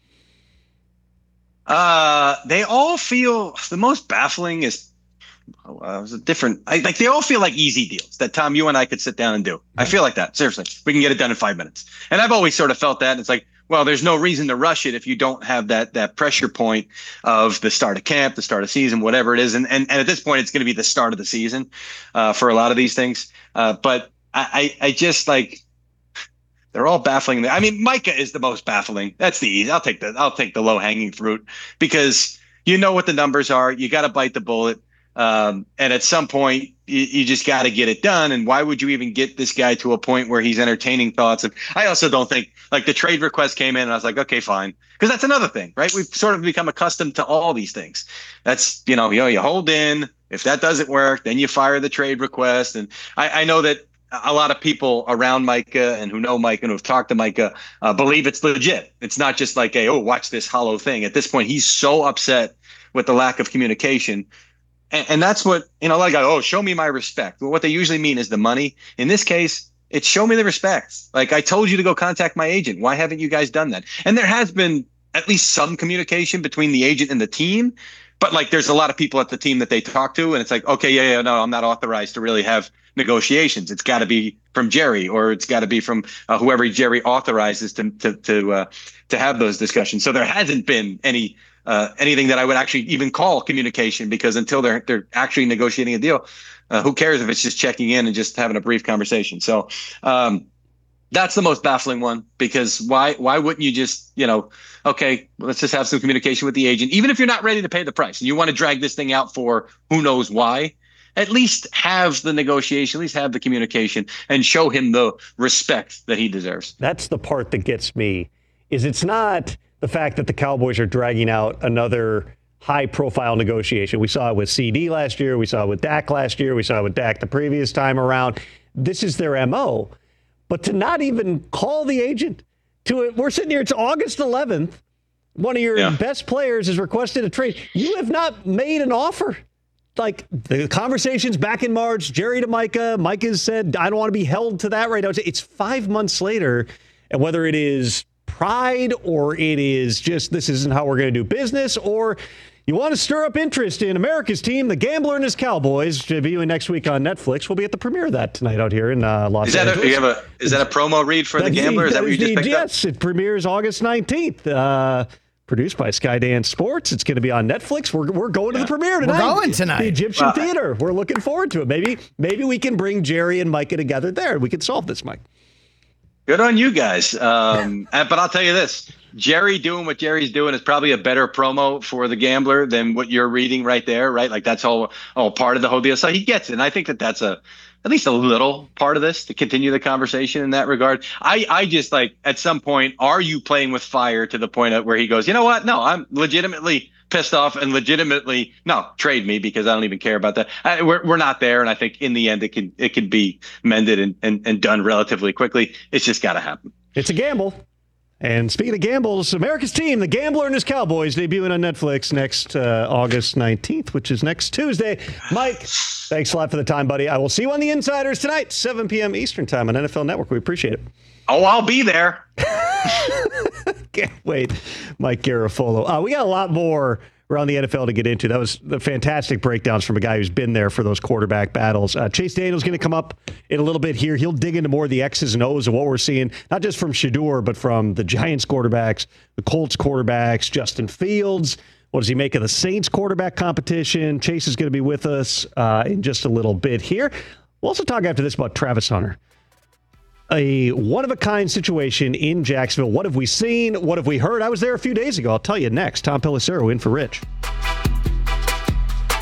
They all feel, the most baffling is different. They all feel like easy deals that, Tom, you and I could sit down and do. I feel like that. Seriously. We can get it done in 5 minutes. And I've always sort of felt that. It's like, well, there's no reason to rush it if you don't have that pressure point of the start of camp, the start of season, whatever it is. And at this point, it's going to be the start of the season for a lot of these things. But I just like, they're all baffling. I mean, Micah is the most baffling. That's the easy. I'll take the low hanging fruit because you know what the numbers are. You got to bite the bullet. And at some point, you just got to get it done. And why would you even get this guy to a point where he's entertaining thoughts? And I also don't think, like, the trade request came in and I was like, okay, fine. Because that's another thing, right? We've sort of become accustomed to all these things. That's, you hold in. If that doesn't work, then you fire the trade request. And I know that a lot of people around Micah and who know Micah and who have talked to Micah believe it's legit. It's not just like, watch this hollow thing. At this point, he's so upset with the lack of communication. And that's what, like, show me my respect. Well, what they usually mean is the money. In this case, it's show me the respect. Like, I told you to go contact my agent. Why haven't you guys done that? And there has been at least some communication between the agent and the team. But, like, there's a lot of people at the team that they talk to. And it's like, okay, no, I'm not authorized to really have negotiations. It's got to be from Jerry, or it's got to be from whoever Jerry authorizes to have those discussions. So there hasn't been anything that I would actually even call communication, because until they're actually negotiating a deal, who cares if it's just checking in and just having a brief conversation? So that's the most baffling one, because why wouldn't you just, okay, let's just have some communication with the agent, even if you're not ready to pay the price and you want to drag this thing out for who knows why. At least have the negotiation, at least have the communication, and show him the respect that he deserves. That's the part that gets me, is it's not the fact that the Cowboys are dragging out another high-profile negotiation. We saw it with CD last year. We saw it with Dak last year. We saw it with Dak the previous time around. This is their MO. But to not even call the agent, we're sitting here, it's August 11th. One of your best players has requested a trade. You have not made an offer. Like, the conversations back in March, Jerry to Micah. Micah said, I don't want to be held to that right now. It's 5 months later, and whether it is pride or it is just this isn't how we're going to do business, or you want to stir up interest in America's team, the Gambler and his Cowboys, debuting next week on Netflix. We'll be at the premiere of that tonight out here in Los Angeles. Is that a promo read for the Gambler? Is that what you just picked up? Yes, it premieres August 19th. Produced by Skydance Sports. It's going to be on Netflix. We're going to the premiere tonight. We're going tonight. The Egyptian Theater. We're looking forward to it. Maybe we can bring Jerry and Micah together there. We can solve this, Mike. Good on you guys. But I'll tell you this. Jerry doing what Jerry's doing is probably a better promo for the Gambler than what you're reading right there, right? Like, that's all part of the whole deal. So he gets it. And I think that's at least a little part of this to continue the conversation in that regard. I just, like, at some point, are you playing with fire to the point of where he goes, you know what? No, I'm legitimately pissed off and legitimately, no, trade me, because I don't even care about that. We're not there. And I think in the end, it can be mended and done relatively quickly. It's just got to happen. It's a gamble. And speaking of gambles, America's team, the Gambler and his Cowboys, debuting on Netflix next August 19th, which is next Tuesday. Mike, thanks a lot for the time, buddy. I will see you on The Insiders tonight, 7 p.m. Eastern time on NFL Network. We appreciate it. Oh, I'll be there. Can't wait. Mike Garafolo. We got a lot more around the NFL to get into. That was the fantastic breakdowns from a guy who's been there for those quarterback battles. Chase Daniel's going to come up in a little bit here. He'll dig into more of the X's and O's of what we're seeing, not just from Shedeur, but from the Giants quarterbacks, the Colts quarterbacks, Justin Fields. What does he make of the Saints quarterback competition? Chase is going to be with us in just a little bit here. We'll also talk after this about Travis Hunter. A one-of-a-kind situation in Jacksonville. What have we seen? What have we heard? I was there a few days ago. I'll tell you next. Tom Pelissero in for Rich.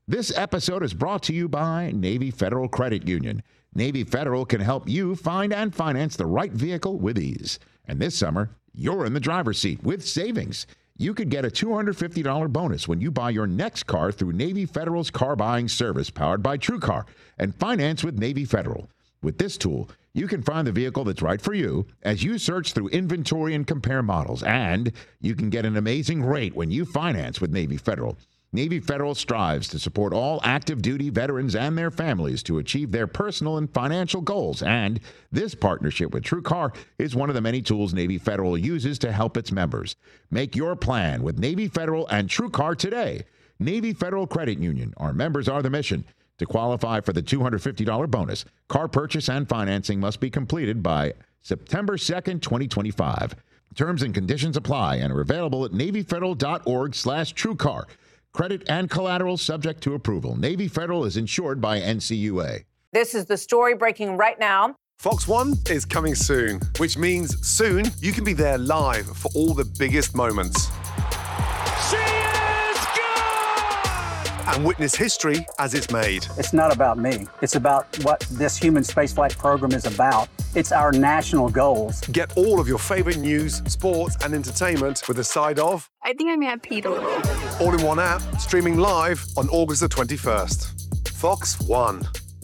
This episode is brought to you by Navy Federal Credit Union. Navy Federal can help you find and finance the right vehicle with ease. And this summer, you're in the driver's seat with savings. You could get a $250 bonus when you buy your next car through Navy Federal's car buying service powered by TrueCar and finance with Navy Federal. With this tool, you can find the vehicle that's right for you as you search through inventory and compare models. And you can get an amazing rate when you finance with Navy Federal. Navy Federal strives to support all active duty veterans and their families to achieve their personal and financial goals. And this partnership with TrueCar is one of the many tools Navy Federal uses to help its members. Make your plan with Navy Federal and TrueCar today. Navy Federal Credit Union. Our members are the mission. To qualify for the $250 bonus, car purchase and financing must be completed by September 2nd, 2025. Terms and conditions apply and are available at NavyFederal.org/TrueCar. Credit and collateral subject to approval. Navy Federal is insured by NCUA. This is the story breaking right now. Fox One is coming soon, which means soon you can be there live for all the biggest moments. She is good! And witness history as it's made. It's not about me. It's about what this human spaceflight program is about. It's our national goals. Get all of your favorite news, sports, and entertainment with a side of... I think I may have peed a little. All in one app, streaming live on August the 21st. Fox One.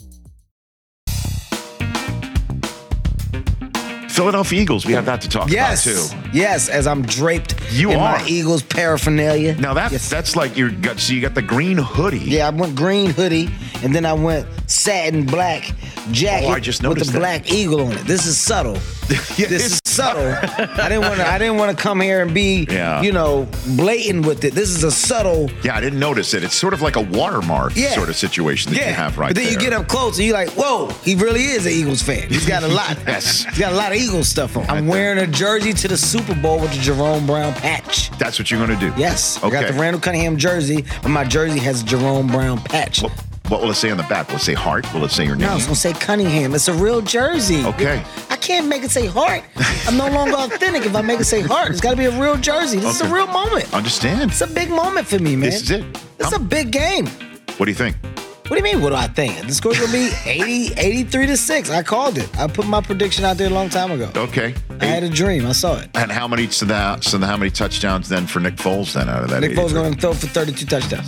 Philadelphia Eagles, we have that to talk about too. Yes, as I'm draped in my Eagles paraphernalia. Now that's like you got the green hoodie. Yeah, I went green hoodie, and then I went satin black jacket I just noticed with the black eagle on it. This is subtle. This is subtle. I didn't want to come here and be, blatant with it. This is a subtle. Yeah, I didn't notice it. It's sort of like a watermark sort of situation that you have right there. But then you get up close and you're like, whoa, he really is an Eagles fan. He's got a lot. Yes. He's got a lot of Eagles stuff on. I'm wearing a jersey to the Super Bowl with the Jerome Brown patch. That's what you're going to do? Yes. Okay. I got the Randall Cunningham jersey, but my jersey has a Jerome Brown patch. What will it say on the back? Will it say Hart? Will it say your name? No, it's going to say Cunningham. It's a real jersey. Okay. I can't make it say Hart. I'm no longer authentic if I make it say Hart. It's got to be a real jersey. This is a real moment. Understand. It's a big moment for me, man. This is it. It's a big game. What do you think? What do you mean, what do I think? The score's going to be 83-6. I called it. I put my prediction out there a long time ago. Okay. I had a dream. I saw it. And how many how many touchdowns then for Nick Foles then out of that? Nick Foles going to throw for 32 touchdowns.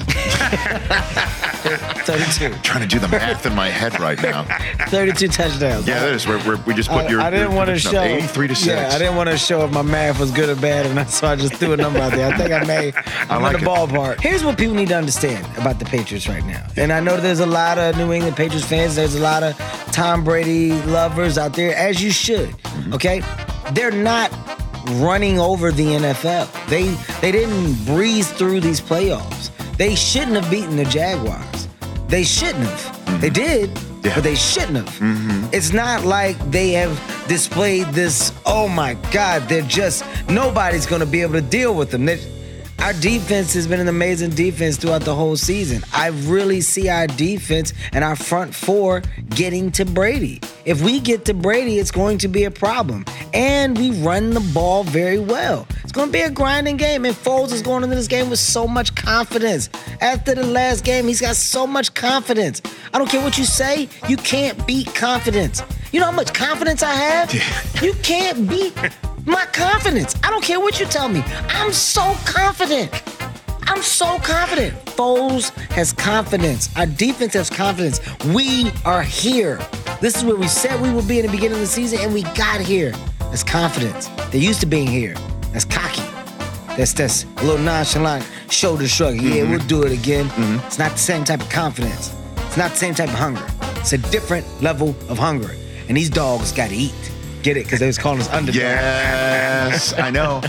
32. Trying to do the math in my head right now. 32 touchdowns. Yeah, that is. We just put your. I didn't want to show 83-6. Yeah, I didn't want to show if my math was good or bad, and so I just threw a number out there. I think I'm in the ballpark. Here's what people need to understand about the Patriots right now, and I know there's a lot of New England Patriots fans. There's a lot of Tom Brady lovers out there, as you should. Okay, they're not running over the NFL. They didn't breeze through these playoffs. They shouldn't have beaten the Jaguars. They shouldn't have. They did, but they shouldn't have. Mm-hmm. It's not like they have displayed this, oh my God, nobody's going to be able to deal with them. Our defense has been an amazing defense throughout the whole season. I really see our defense and our front four getting to Brady. If we get to Brady, it's going to be a problem. And we run the ball very well. It's going to be a grinding game, and Foles is going into this game with so much confidence. After the last game, he's got so much confidence. I don't care what you say, you can't beat confidence. You know how much confidence I have? You can't beat my confidence. I don't care what you tell me. I'm so confident. I'm so confident. Foles has confidence. Our defense has confidence. We are here. This is where we said we would be in the beginning of the season, and we got here. That's confidence. They're used to being here. That's cocky. That's a little nonchalant shoulder shrug. Yeah, we'll do it again. It's not the same type of confidence. It's not the same type of hunger. It's a different level of hunger. And these dogs got to eat. Get it? Because they was calling us underdogs. Yes, I know.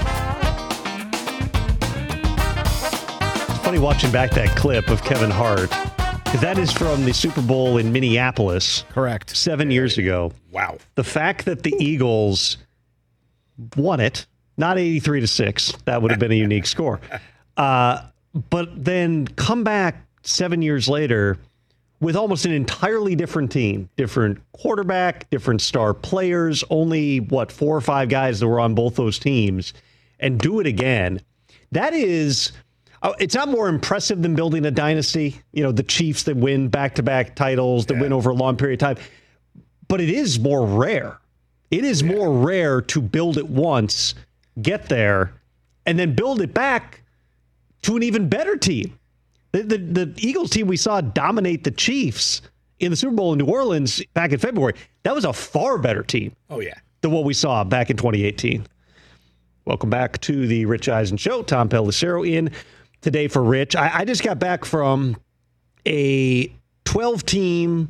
It's funny watching back that clip of Kevin Hart. That is from the Super Bowl in Minneapolis. Correct. 7 years ago. Wow. The fact that the Eagles won it, not 83-6, that would have been a unique score. But then come back 7 years later with almost an entirely different team, different quarterback, different star players, only, 4 or 5 guys that were on both those teams, and do it again. That is, It's not more impressive than building a dynasty. The Chiefs that win back-to-back titles, that win over a long period of time. But it is more rare. It is more rare to build it once, get there, and then build it back to an even better team. The Eagles team we saw dominate the Chiefs in the Super Bowl in New Orleans back in February, that was a far better team. Oh, yeah. Than what we saw back in 2018. Welcome back to the Rich Eisen Show. Tom Pelissero in today for Rich. I just got back from a 13-team,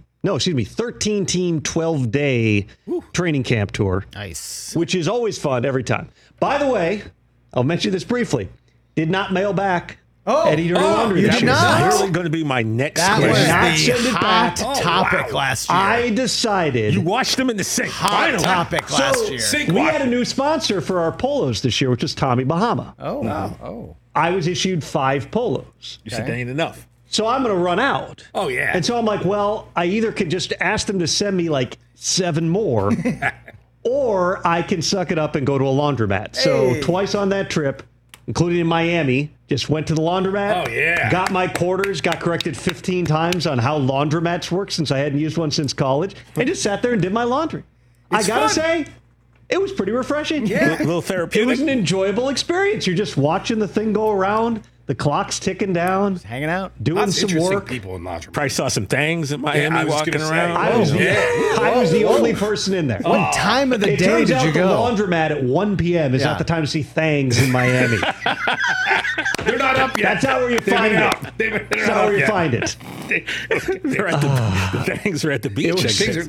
12-day training camp tour. Nice. Which is always fun every time. By the way, I'll mention this briefly. Did not mail back at Eater Laundry. You That did was not? Really going to be my next That question. was not the send it back. hot topic last year. I decided. You washed them in the sink. Hot topic last year. We had a new sponsor for our polos this year, which was Tommy Bahama. Oh. I was issued 5 polos. You said that ain't enough. So I'm going to run out. Oh, yeah. And so I'm like, well, I either could just ask them to send me like 7 more, or I can suck it up and go to a laundromat. So twice on that trip, including in Miami, just went to the laundromat. Oh, yeah. Got my quarters, got corrected 15 times on how laundromats work since I hadn't used one since college, and just sat there and did my laundry. I got to say, it was pretty refreshing. Yeah. A little therapeutic. It was an enjoyable experience. You're just watching the thing go around. The clock's ticking down. Just hanging out. Doing some work. People in laundromat. Probably saw some things in Miami walking around. I was the only person in there. What time of the It day turns did out you the go? laundromat at 1 p.m. is not the time to see thangs in Miami. They're not up yet. That's not where you find it. That's not where you find it. They're at the things are at the beach. It was, I guess.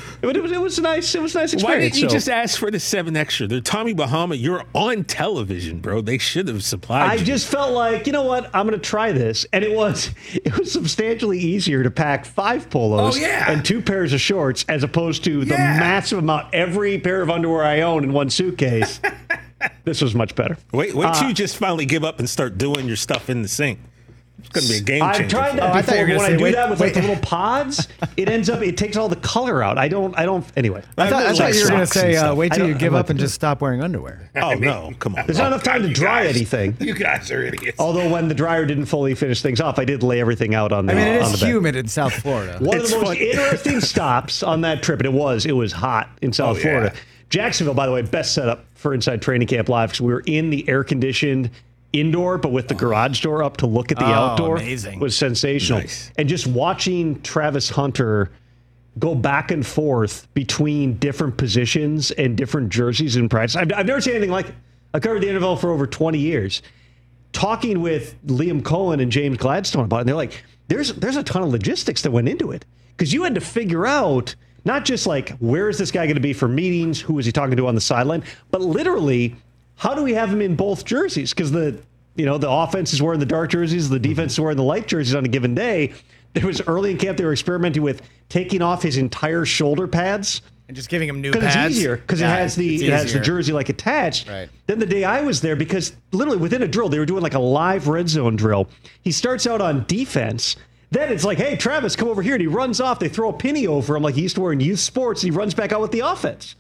it was nice. It was a nice experience. Why didn't you so. just ask for the 7 extra? They're Tommy Bahama. You're on television, bro. They should have supplied I you. just felt like, you know what? I'm going to try this. And it was substantially easier to pack 5 polos and 2 pairs of shorts as opposed to the massive amount, every pair of underwear I own in one suitcase. This was much better. Wait till you just finally give up and start doing your stuff in the sink. It's going to be a game changer. I've tried that before. When I do that with like the little pods, it takes all the color out. I don't, anyway. I thought you were going to say, wait till you give up and do just stop wearing underwear. Oh, no. Come on. There's not enough time to dry anything. You guys are idiots. Although when the dryer didn't fully finish things off, I did lay everything out on the it on is the bed. humid in South Florida. One of the most interesting stops on that trip, and it was hot in South Florida. Jacksonville, by the way, best setup for Inside Training Camp Live because we were in the air-conditioned indoor, but with the garage door up to look at the outdoor. Amazing. Was sensational. Nice. And just watching Travis Hunter go back and forth between different positions and different jerseys in practice. I've never seen anything like it. I covered the NFL for over 20 years. Talking with Liam Cohen and James Gladstone about it, and they're like, there's a ton of logistics that went into it because you had to figure out not just like where is this guy going to be for meetings, who is he talking to on the sideline, but literally how do we have him in both jerseys? Because the offense is wearing the dark jerseys, the defense is wearing the light jerseys on a given day. There was early in camp they were experimenting with taking off his entire shoulder pads. And just giving him new Because pads. it's easier, because it has the jersey like attached. Right. Then the day I was there, because literally within a drill, they were doing like a live red zone drill. He starts out on defense. Then it's like, hey, Travis, come over here. And he runs off. They throw a penny over him like he used to wear in youth sports. And he runs back out with the offense.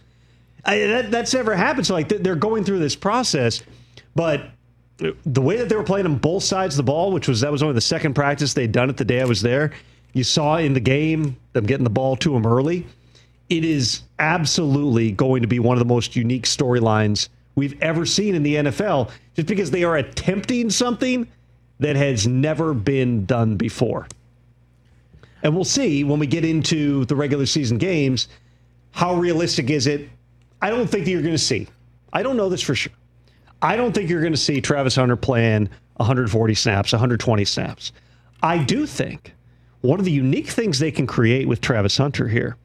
That's never happened. So like they're going through this process. But the way that they were playing on both sides of the ball, that was only the second practice they'd done it the day I was there. You saw in the game them getting the ball to him early. It is absolutely going to be one of the most unique storylines we've ever seen in the NFL, just because they are attempting something that has never been done before. And we'll see when we get into the regular season games, how realistic is it? I don't think that you're going to see. I don't know this for sure. I don't think you're going to see Travis Hunter playing 140 snaps, 120 snaps. I do think one of the unique things they can create with Travis Hunter here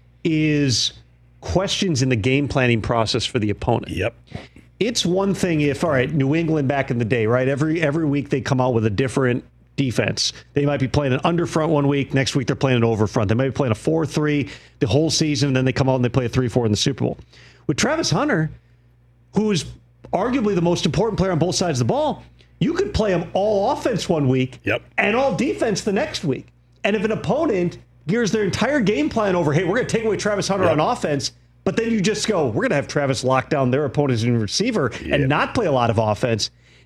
is questions in the game planning process for the opponent. Yep. It's one thing if, all right, New England back in the day, right? Every week they come out with a different defense. They might be playing an under front one week. Next week they're playing an over front. They might be playing a 4-3 the whole season, and then they come out and they play a 3-4 in the Super Bowl. With Travis Hunter, who's arguably the most important player on both sides of the ball, you could play him all offense one week and all defense the next week. And if an opponent gears their entire game plan over, hey, we're going to take away Travis Hunter on offense, but then you just go, we're going to have Travis lock down their opponent's receiver and not play a lot of offense,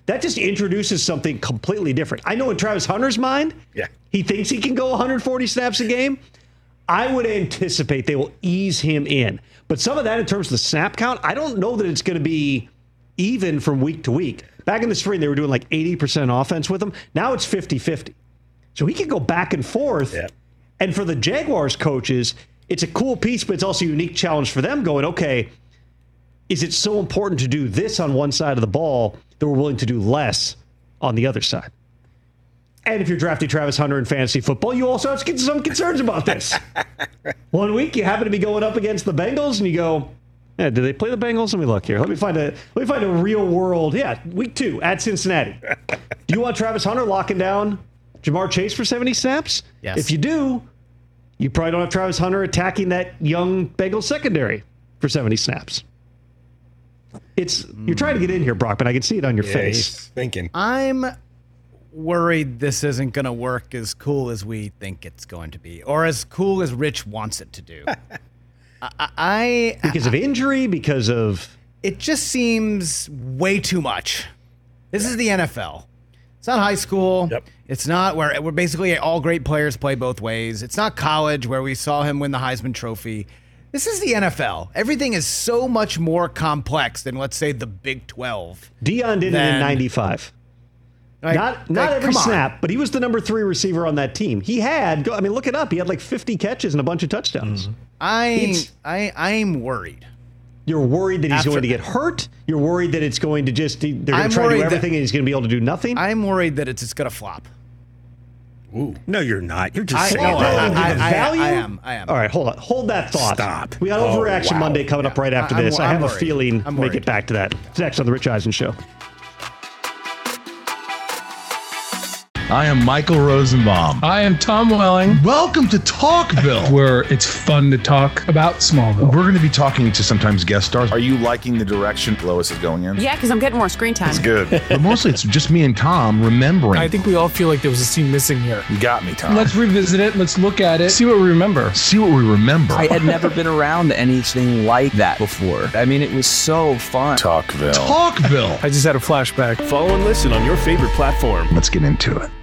that just introduces something completely different. I know in Travis Hunter's mind, he thinks he can go 140 snaps a game. I would anticipate they will ease him in. But some of that in terms of the snap count, I don't know that it's going to be even from week to week. Back in the spring, they were doing like 80% offense with him. Now it's 50-50. So he can go back and forth. Yeah. And for the Jaguars coaches, it's a cool piece, but it's also a unique challenge for them going, okay, is it so important to do this on one side of the ball that we're willing to do less on the other side? And if you're drafting Travis Hunter in fantasy football, you also have some concerns about this. One week you happen to be going up against the Bengals, and you go, "Do they play the Bengals?" Let me look here. Let me find a real world. Yeah, week 2 at Cincinnati. Do you want Travis Hunter locking down Jamar Chase for 70 snaps? Yes. If you do, you probably don't have Travis Hunter attacking that young Bengals secondary for 70 snaps. You're trying to get in here, Brock, but I can see it on your face. He's thinking. I'm worried this isn't going to work as cool as we think it's going to be, or as cool as Rich wants it to do. Because of injury, because of... It just seems way too much. This is the NFL. It's not high school. Yep. It's not where basically all great players play both ways. It's not college where we saw him win the Heisman Trophy. This is the NFL. Everything is so much more complex than, let's say, the Big 12. Deion did it in 95. Not every snap, but he was the number 3 receiver on that team. He had, look it up. He had like 50 catches and a bunch of touchdowns. I'm worried. You're worried that he's going to get hurt? You're worried that it's going to they're going to try to do everything and he's going to be able to do nothing? I'm worried that it's just going to flop. Ooh. No, you're not. You're just saying I am. All right, hold on. Hold that thought. Stop. We got Overreaction Monday coming up right after this. I have a feeling we'll make it back to that. It's next on The Rich Eisen Show. I am Michael Rosenbaum. I am Tom Welling. Welcome to Talkville, where it's fun to talk about Smallville. We're going to be talking to sometimes guest stars. Are you liking the direction Lois is going in? Yeah, because I'm getting more screen time. That's good. But mostly it's just me and Tom remembering. I think we all feel like there was a scene missing here. You got me, Tom. Let's revisit it. Let's look at it. See what we remember. I had never been around anything like that before. It was so fun. Talkville. I just had a flashback. Follow and listen on your favorite platform. Let's get into it.